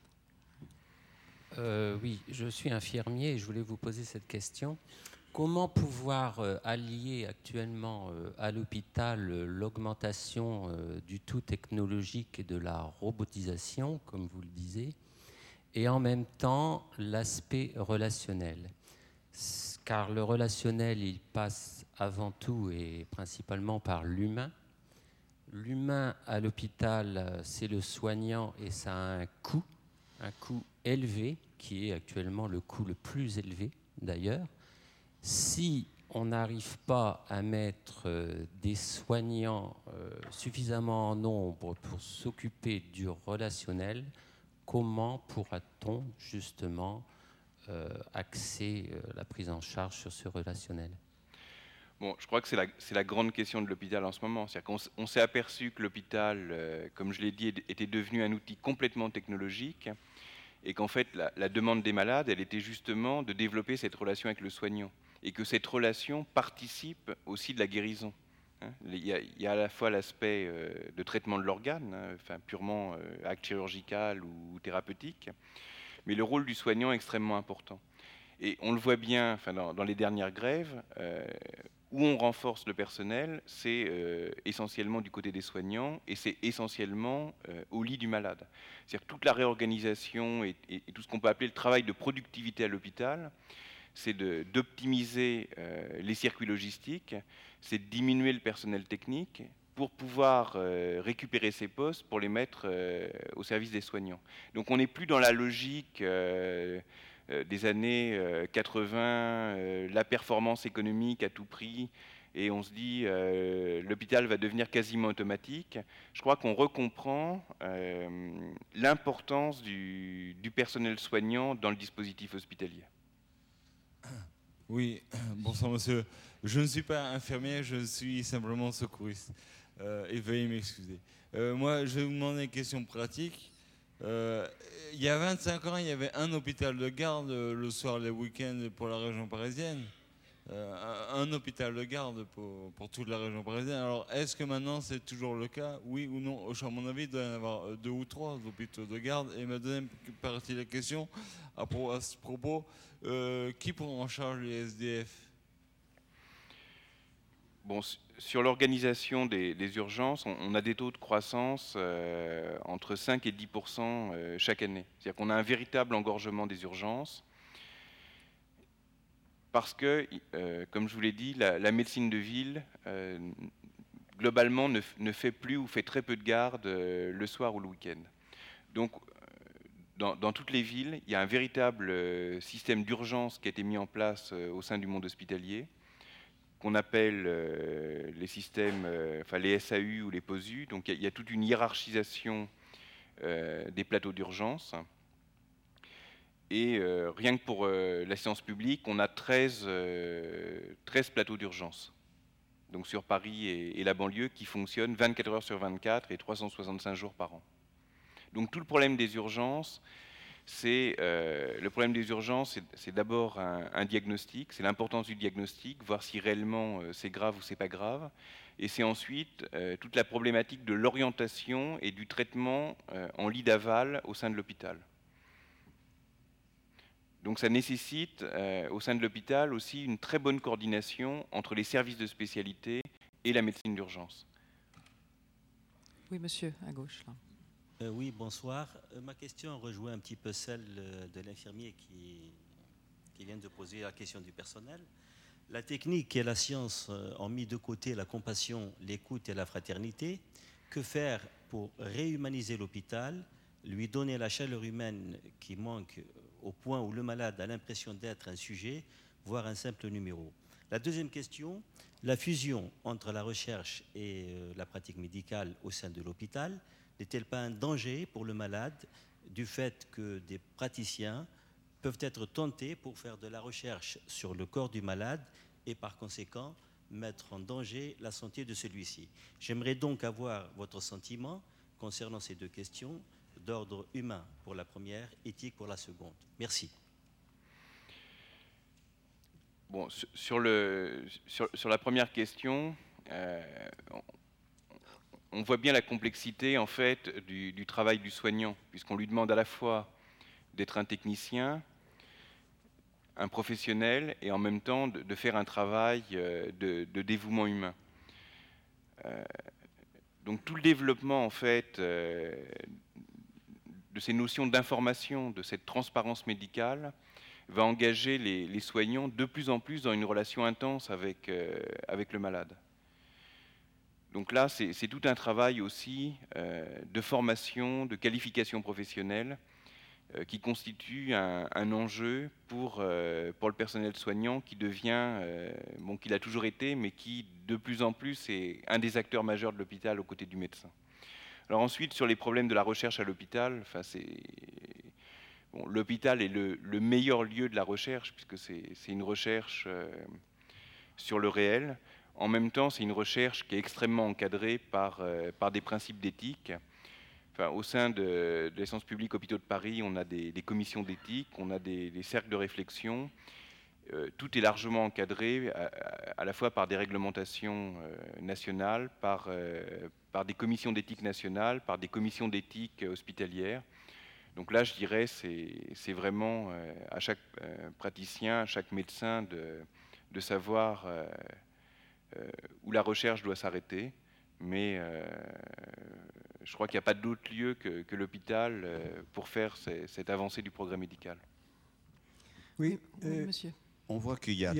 Oui, je suis infirmier et je voulais vous poser cette question. Comment pouvoir allier actuellement à l'hôpital l'augmentation du tout technologique et de la robotisation, comme vous le disiez, et en même temps l'aspect relationnel? Car le relationnel, il passe avant tout et principalement par l'humain. L'humain à l'hôpital, c'est le soignant et ça a un coût élevé, qui est actuellement le coût le plus élevé d'ailleurs. Si on n'arrive pas à mettre des soignants suffisamment en nombre pour s'occuper du relationnel, comment pourra-t-on justement axer la prise en charge sur ce relationnel? Bon, je crois que c'est la grande question de l'hôpital en ce moment. C'est-à-dire qu'on s'est aperçu que l'hôpital, comme je l'ai dit, était devenu un outil complètement technologique et qu'en fait, la demande des malades, elle était justement de développer cette relation avec le soignant et que cette relation participe aussi de la guérison. Il y a à la fois l'aspect de traitement de l'organe, enfin, purement acte chirurgical ou thérapeutique, mais le rôle du soignant est extrêmement important. Et on le voit bien enfin, dans les dernières grèves, où on renforce le personnel, c'est essentiellement du côté des soignants et c'est essentiellement au lit du malade. C'est-à-dire toute la réorganisation et tout ce qu'on peut appeler le travail de productivité à l'hôpital, c'est d'optimiser les circuits logistiques, c'est de diminuer le personnel technique pour pouvoir récupérer ces postes pour les mettre au service des soignants. Donc on n'est plus dans la logique des années 80, la performance économique à tout prix, et on se dit l'hôpital va devenir quasiment automatique. Je crois qu'on recomprend l'importance du personnel soignant dans le dispositif hospitalier. Oui, bonsoir monsieur. Je ne suis pas infirmier, je suis simplement secouriste. Et veuillez m'excuser. Moi, je vais vous demander une question pratique. Il y a 25 ans, il y avait un hôpital de garde le soir, les week-ends pour la région parisienne. Un hôpital de garde pour toute la région parisienne. Alors, est-ce que maintenant c'est toujours le cas, oui ou non? À mon avis, il doit y en avoir 2 ou 3 hôpitaux de garde. Et ma deuxième partie de la question, à ce propos, qui prend en charge les SDF? Bon, sur l'organisation des urgences, on a des taux de croissance entre 5 et 10% chaque année. C'est-à-dire qu'on a un véritable engorgement des urgences parce que, comme je vous l'ai dit, la médecine de ville, globalement, ne fait plus ou fait très peu de gardes le soir ou le week-end. Donc, dans toutes les villes, il y a un véritable système d'urgence qui a été mis en place au sein du monde hospitalier, qu'on appelle les systèmes, enfin les SAU ou les POSU. Donc il y a toute une hiérarchisation des plateaux d'urgence. Et rien que pour l'assistance publique, on a 13 plateaux d'urgence. Donc sur Paris et la banlieue qui fonctionnent 24 heures sur 24 et 365 jours par an. Donc tout le problème des urgences, c'est d'abord un diagnostic, c'est l'importance du diagnostic, voir si réellement c'est grave ou c'est pas grave, et c'est ensuite toute la problématique de l'orientation et du traitement en lit d'aval au sein de l'hôpital. Donc ça nécessite au sein de l'hôpital aussi une très bonne coordination entre les services de spécialité et la médecine d'urgence. Oui, monsieur, à gauche, là. Oui, bonsoir. Ma question rejoint un petit peu celle de l'infirmier qui vient de poser la question du personnel. La technique et la science ont mis de côté la compassion, l'écoute et la fraternité. Que faire pour réhumaniser l'hôpital, lui donner la chaleur humaine qui manque au point où le malade a l'impression d'être un sujet, voire un simple numéro? La deuxième question, la fusion entre la recherche et la pratique médicale au sein de l'hôpital n'est-elle pas un danger pour le malade du fait que des praticiens peuvent être tentés pour faire de la recherche sur le corps du malade et par conséquent mettre en danger la santé de celui-ci? J'aimerais donc avoir votre sentiment concernant ces deux questions d'ordre humain pour la première, éthique pour la seconde. Merci. Bon, sur la première question, on voit bien la complexité en fait du travail du soignant, puisqu'on lui demande à la fois d'être un technicien, un professionnel, et en même temps de faire un travail de dévouement humain. Donc tout le développement en fait de ces notions d'information, de cette transparence médicale, va engager les soignants de plus en plus dans une relation intense avec le malade. Donc là, c'est tout un travail aussi de formation, de qualification professionnelle qui constitue un enjeu pour le personnel soignant qui devient, qu'il a toujours été, mais qui de plus en plus est un des acteurs majeurs de l'hôpital aux côtés du médecin. Alors ensuite, sur les problèmes de la recherche à l'hôpital, l'hôpital est le meilleur lieu de la recherche, puisque c'est une recherche sur le réel. En même temps, c'est une recherche qui est extrêmement encadrée par des principes d'éthique. Enfin, au sein de la sciences publiques Hôpitaux de Paris, on a des commissions d'éthique, on a des cercles de réflexion. Tout est largement encadré, à la fois par des réglementations nationales, par des commissions d'éthique nationales, par des commissions d'éthique hospitalières. Donc là, je dirais, c'est vraiment à chaque praticien, à chaque médecin de savoir où la recherche doit s'arrêter. Mais je crois qu'il n'y a pas d'autre lieu que l'hôpital pour faire cette avancée du progrès médical. Oui, monsieur. On voit qu'il y a,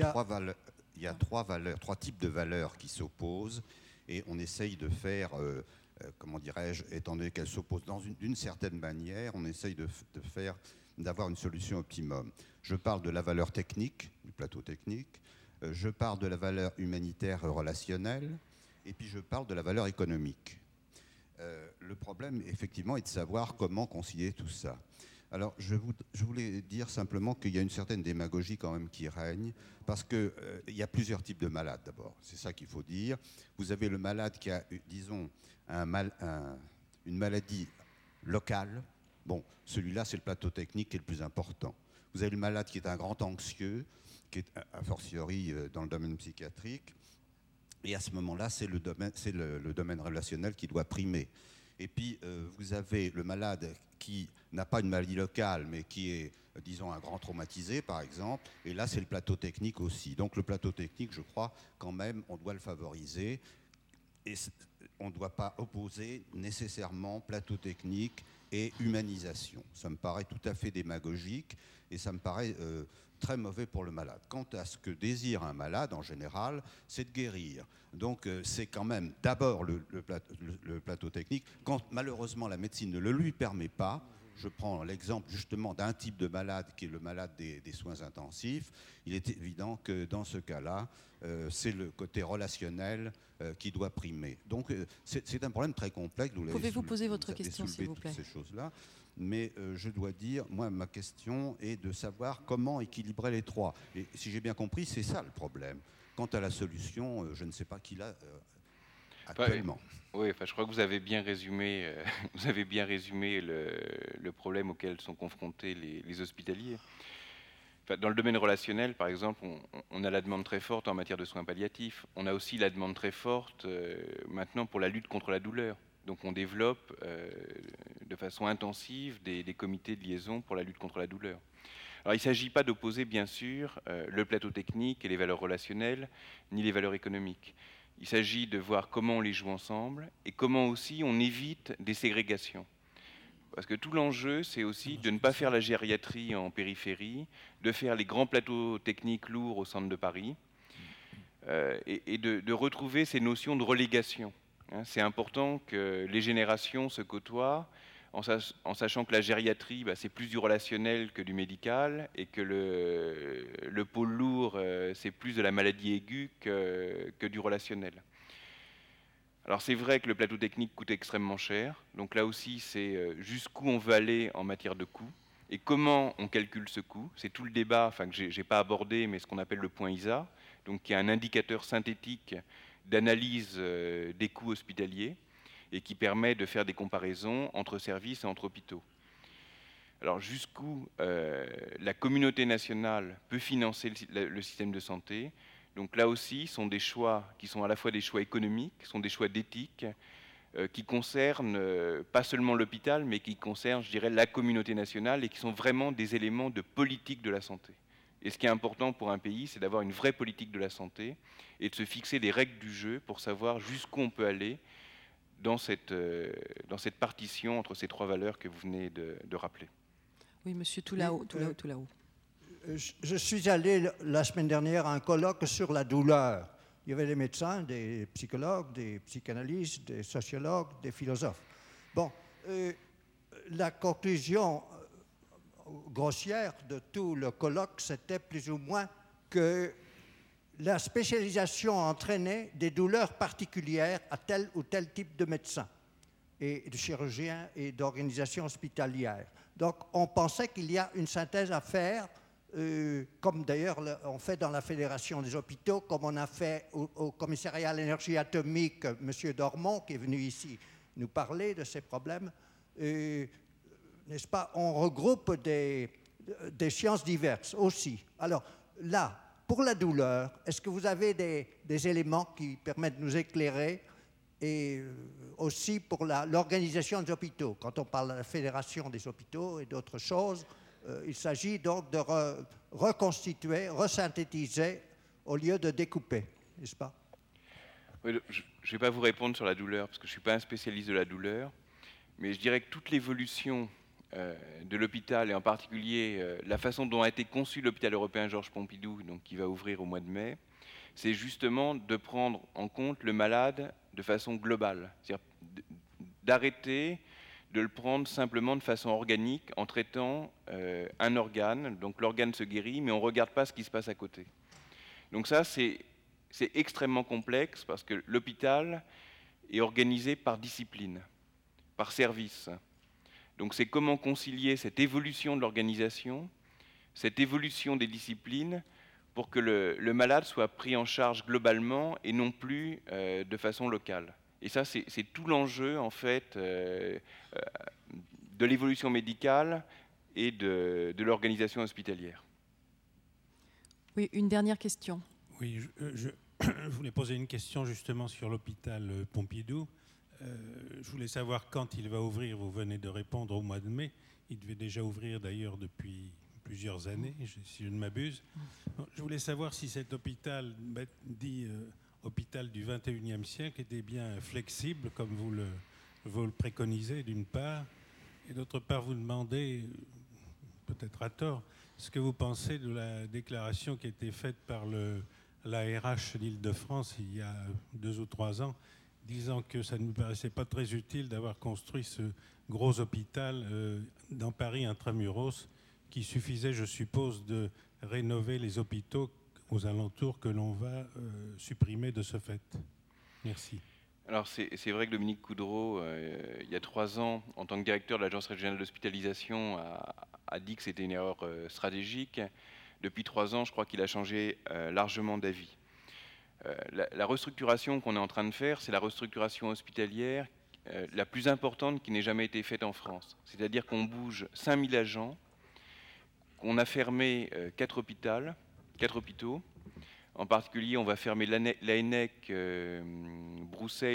trois types de valeurs qui s'opposent et on essaye de faire, comment dirais-je, étant donné qu'elles s'opposent d'une certaine manière, on essaye d'avoir une solution optimum. Je parle de la valeur technique, du plateau technique, je parle de la valeur humanitaire relationnelle, et puis je parle de la valeur économique. Le problème, effectivement, est de savoir comment concilier tout ça. Alors, je voulais dire simplement qu'il y a une certaine démagogie quand même qui règne, parce qu'il y a plusieurs types de malades d'abord, c'est ça qu'il faut dire. Vous avez le malade qui a, disons, une maladie locale. Bon, celui-là, c'est le plateau technique qui est le plus important. Vous avez le malade qui est un grand anxieux, qui est a fortiori dans le domaine psychiatrique, et à ce moment-là, c'est le domaine relationnel qui doit primer. Et puis, vous avez le malade qui n'a pas une maladie locale, mais qui est, disons, un grand traumatisé, par exemple. Et là, c'est le plateau technique aussi. Donc, le plateau technique, je crois, quand même, on doit le favoriser. Et on ne doit pas opposer nécessairement plateau technique et humanisation. Ça me paraît tout à fait démagogique et ça me paraît très mauvais pour le malade. Quant à ce que désire un malade, en général, c'est de guérir. Donc c'est quand même d'abord le plateau technique. Quand malheureusement la médecine ne le lui permet pas, je prends l'exemple justement d'un type de malade qui est le malade des soins intensifs, il est évident que dans ce cas-là, c'est le côté relationnel qui doit primer. Donc c'est un problème très complexe. Pouvez-vous poser votre question, s'il vous plaît ? Ces choses-là. Mais je dois dire, moi, ma question est de savoir comment équilibrer les trois. Et si j'ai bien compris, c'est ça le problème. Quant à la solution, je ne sais pas qui l'a actuellement. Oui, enfin, je crois que vous avez bien résumé, le problème auquel sont confrontés les hospitaliers. Enfin, dans le domaine relationnel, par exemple, on a la demande très forte en matière de soins palliatifs. On a aussi la demande très forte maintenant pour la lutte contre la douleur. Donc on développe de façon intensive des comités de liaison pour la lutte contre la douleur. Alors il ne s'agit pas d'opposer, bien sûr, le plateau technique et les valeurs relationnelles, ni les valeurs économiques. Il s'agit de voir comment on les joue ensemble et comment aussi on évite des ségrégations. Parce que tout l'enjeu, c'est aussi de ne pas faire la gériatrie en périphérie, de faire les grands plateaux techniques lourds au centre de Paris, et de retrouver ces notions de relégation. C'est important que les générations se côtoient, en sachant que la gériatrie, c'est plus du relationnel que du médical, et que le pôle lourd, c'est plus de la maladie aiguë que du relationnel. Alors c'est vrai que le plateau technique coûte extrêmement cher, donc là aussi c'est jusqu'où on veut aller en matière de coût, et comment on calcule ce coût. C'est tout le débat, que je n'ai pas abordé, mais ce qu'on appelle le point ISA, donc qui est un indicateur synthétique d'analyse des coûts hospitaliers, et qui permet de faire des comparaisons entre services et entre hôpitaux. Alors jusqu'où la communauté nationale peut financer le système de santé. Donc là aussi, sont des choix qui sont à la fois des choix économiques, sont des choix d'éthique, qui concernent pas seulement l'hôpital, mais qui concernent, je dirais, la communauté nationale et qui sont vraiment des éléments de politique de la santé. Et ce qui est important pour un pays, c'est d'avoir une vraie politique de la santé et de se fixer des règles du jeu pour savoir jusqu'où on peut aller dans cette partition entre ces trois valeurs que vous venez de rappeler. Oui, monsieur, tout là-haut, tout là-haut, tout là-haut. Je suis allé la semaine dernière à un colloque sur la douleur. Il y avait des médecins, des psychologues, des psychanalystes, des sociologues, des philosophes. Bon, la conclusion grossière de tout le colloque, c'était plus ou moins que la spécialisation entraînait des douleurs particulières à tel ou tel type de médecin et de chirurgien et d'organisation hospitalière. Donc, on pensait qu'il y a une synthèse à faire, comme d'ailleurs on fait dans la Fédération des hôpitaux, comme on a fait au commissariat à l'énergie atomique, M. Dormont, qui est venu ici nous parler de ces problèmes. N'est-ce pas? On regroupe des sciences diverses aussi. Alors là, pour la douleur, est-ce que vous avez des éléments qui permettent de nous éclairer? Et aussi pour l'organisation des hôpitaux. Quand on parle de la Fédération des hôpitaux et d'autres choses, il s'agit donc de reconstituer, resynthétiser au lieu de découper, n'est-ce pas? Oui, je ne vais pas vous répondre sur la douleur, parce que je ne suis pas un spécialiste de la douleur, mais je dirais que toute l'évolution de l'hôpital, et en particulier la façon dont a été conçu l'hôpital européen Georges Pompidou, donc qui va ouvrir au mois de mai, c'est justement de prendre en compte le malade de façon globale, c'est-à-dire d'arrêter de le prendre simplement de façon organique en traitant un organe. Donc l'organe se guérit, mais on ne regarde pas ce qui se passe à côté. Donc ça, c'est extrêmement complexe parce que l'hôpital est organisé par discipline, par service. Donc c'est comment concilier cette évolution de l'organisation, cette évolution des disciplines, pour que le malade soit pris en charge globalement et non plus de façon locale. Et ça, c'est tout l'enjeu, en fait, de l'évolution médicale et de l'organisation hospitalière. Oui, une dernière question. Oui, je voulais poser une question justement sur l'hôpital Pompidou. Je voulais savoir quand il va ouvrir. Vous venez de répondre au mois de mai. Il devait déjà ouvrir d'ailleurs depuis plusieurs années, si je ne m'abuse. Je voulais savoir si cet hôpital, dit hôpital du 21e siècle, était bien flexible, comme vous le préconisez, d'une part, et d'autre part, vous demandez, peut-être à tort, ce que vous pensez de la déclaration qui a été faite par l'ARH d'Île-de-France il y a 2 ou 3 ans, disant que ça ne me paraissait pas très utile d'avoir construit ce gros hôpital dans Paris intramuros, qu'il suffisait, je suppose, de rénover les hôpitaux aux alentours que l'on va supprimer de ce fait. Merci. Alors c'est vrai que Dominique Coudreau, il y a 3 ans, en tant que directeur de l'Agence régionale d'hospitalisation, a dit que c'était une erreur stratégique. Depuis 3 ans, je crois qu'il a changé largement d'avis. La restructuration qu'on est en train de faire, c'est la restructuration hospitalière la plus importante qui n'ait jamais été faite en France. C'est-à-dire qu'on bouge 5000 agents, qu'on a fermé 4 hôpitaux. En particulier, on va fermer l'AENEC Brousset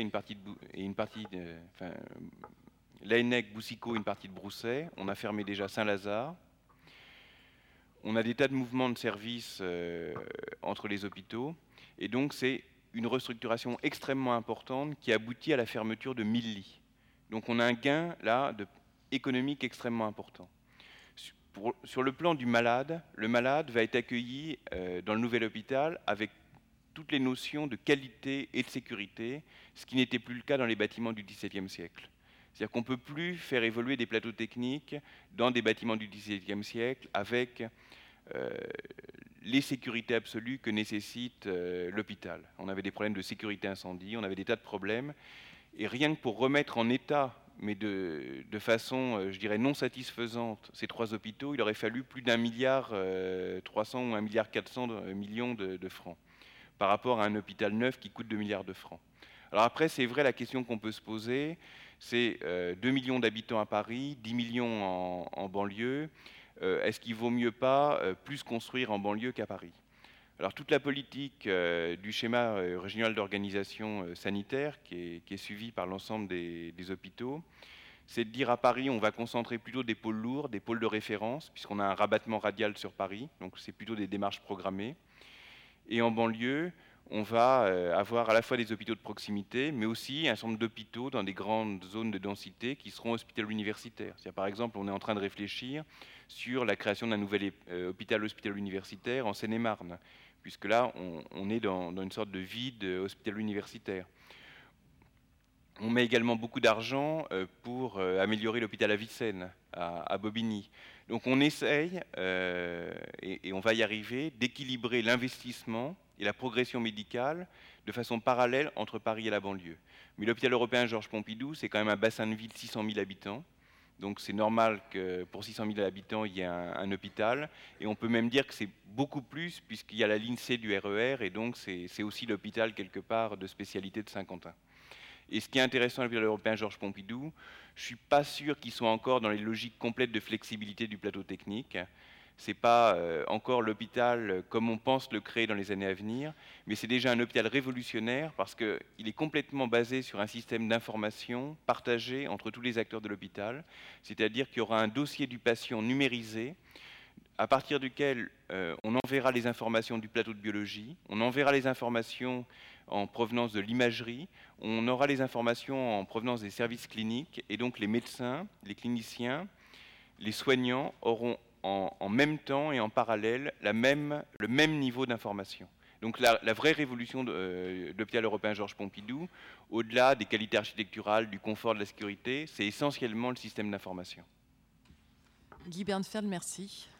l'AENEC Boussicot, une partie de Brousset. On a fermé déjà Saint-Lazare. On a des tas de mouvements de services entre les hôpitaux. Et donc, c'est une restructuration extrêmement importante qui aboutit à la fermeture de 1000 lits. Donc, on a un gain, là, économique extrêmement important. Sur le plan du malade, le malade va être accueilli dans le nouvel hôpital avec toutes les notions de qualité et de sécurité, ce qui n'était plus le cas dans les bâtiments du XVIIe siècle. C'est-à-dire qu'on ne peut plus faire évoluer des plateaux techniques dans des bâtiments du XVIIe siècle avec les sécurités absolues que nécessite l'hôpital. On avait des problèmes de sécurité incendie, on avait des tas de problèmes, et rien que pour remettre en état, mais de façon, je dirais, non satisfaisante, ces 3 hôpitaux, il aurait fallu plus d'1,3 milliard ou 1,4 milliard de francs, par rapport à un hôpital neuf qui coûte 2 milliards de francs. Alors après, c'est vrai, la question qu'on peut se poser, C'est 2 millions d'habitants à Paris, 10 millions en banlieue. Est-ce qu'il vaut mieux pas plus construire en banlieue qu'à Paris? Alors toute la politique du schéma régional d'organisation sanitaire qui est suivi par l'ensemble des hôpitaux, c'est de dire à Paris, on va concentrer plutôt des pôles lourds, des pôles de référence, puisqu'on a un rabattement radial sur Paris, donc c'est plutôt des démarches programmées. Et en banlieue, on va avoir à la fois des hôpitaux de proximité, mais aussi un certain nombre d'hôpitaux dans des grandes zones de densité qui seront hôpitaux universitaires. Par exemple, on est en train de réfléchir sur la création d'un nouvel hôpital universitaire en Seine-et-Marne, puisque là, on est dans une sorte de vide hospital universitaire. On met également beaucoup d'argent pour améliorer l'hôpital Avicenne à Bobigny. Donc on essaye, et on va y arriver, d'équilibrer l'investissement et la progression médicale de façon parallèle entre Paris et la banlieue. Mais l'hôpital européen Georges Pompidou, c'est quand même un bassin de ville de 600 000 habitants. Donc c'est normal que pour 600 000 habitants, il y ait un hôpital. Et on peut même dire que c'est beaucoup plus, puisqu'il y a la ligne C du RER, et donc c'est aussi l'hôpital quelque part de spécialité de Saint-Quentin. Et ce qui est intéressant à l'hôpital européen Georges Pompidou, je ne suis pas sûr qu'ils soient encore dans les logiques complètes de flexibilité du plateau technique. Ce n'est pas encore l'hôpital comme on pense le créer dans les années à venir, mais c'est déjà un hôpital révolutionnaire parce qu'il est complètement basé sur un système d'information partagé entre tous les acteurs de l'hôpital, c'est-à-dire qu'il y aura un dossier du patient numérisé à partir duquel on enverra les informations du plateau de biologie, on enverra les informations en provenance de l'imagerie, on aura les informations en provenance des services cliniques, et donc les médecins, les cliniciens, les soignants auront en même temps et en parallèle le même niveau d'information. Donc la vraie révolution de l'hôpital européen Georges Pompidou, au-delà des qualités architecturales, du confort, de la sécurité, c'est essentiellement le système d'information. Guy Bernfeld, merci.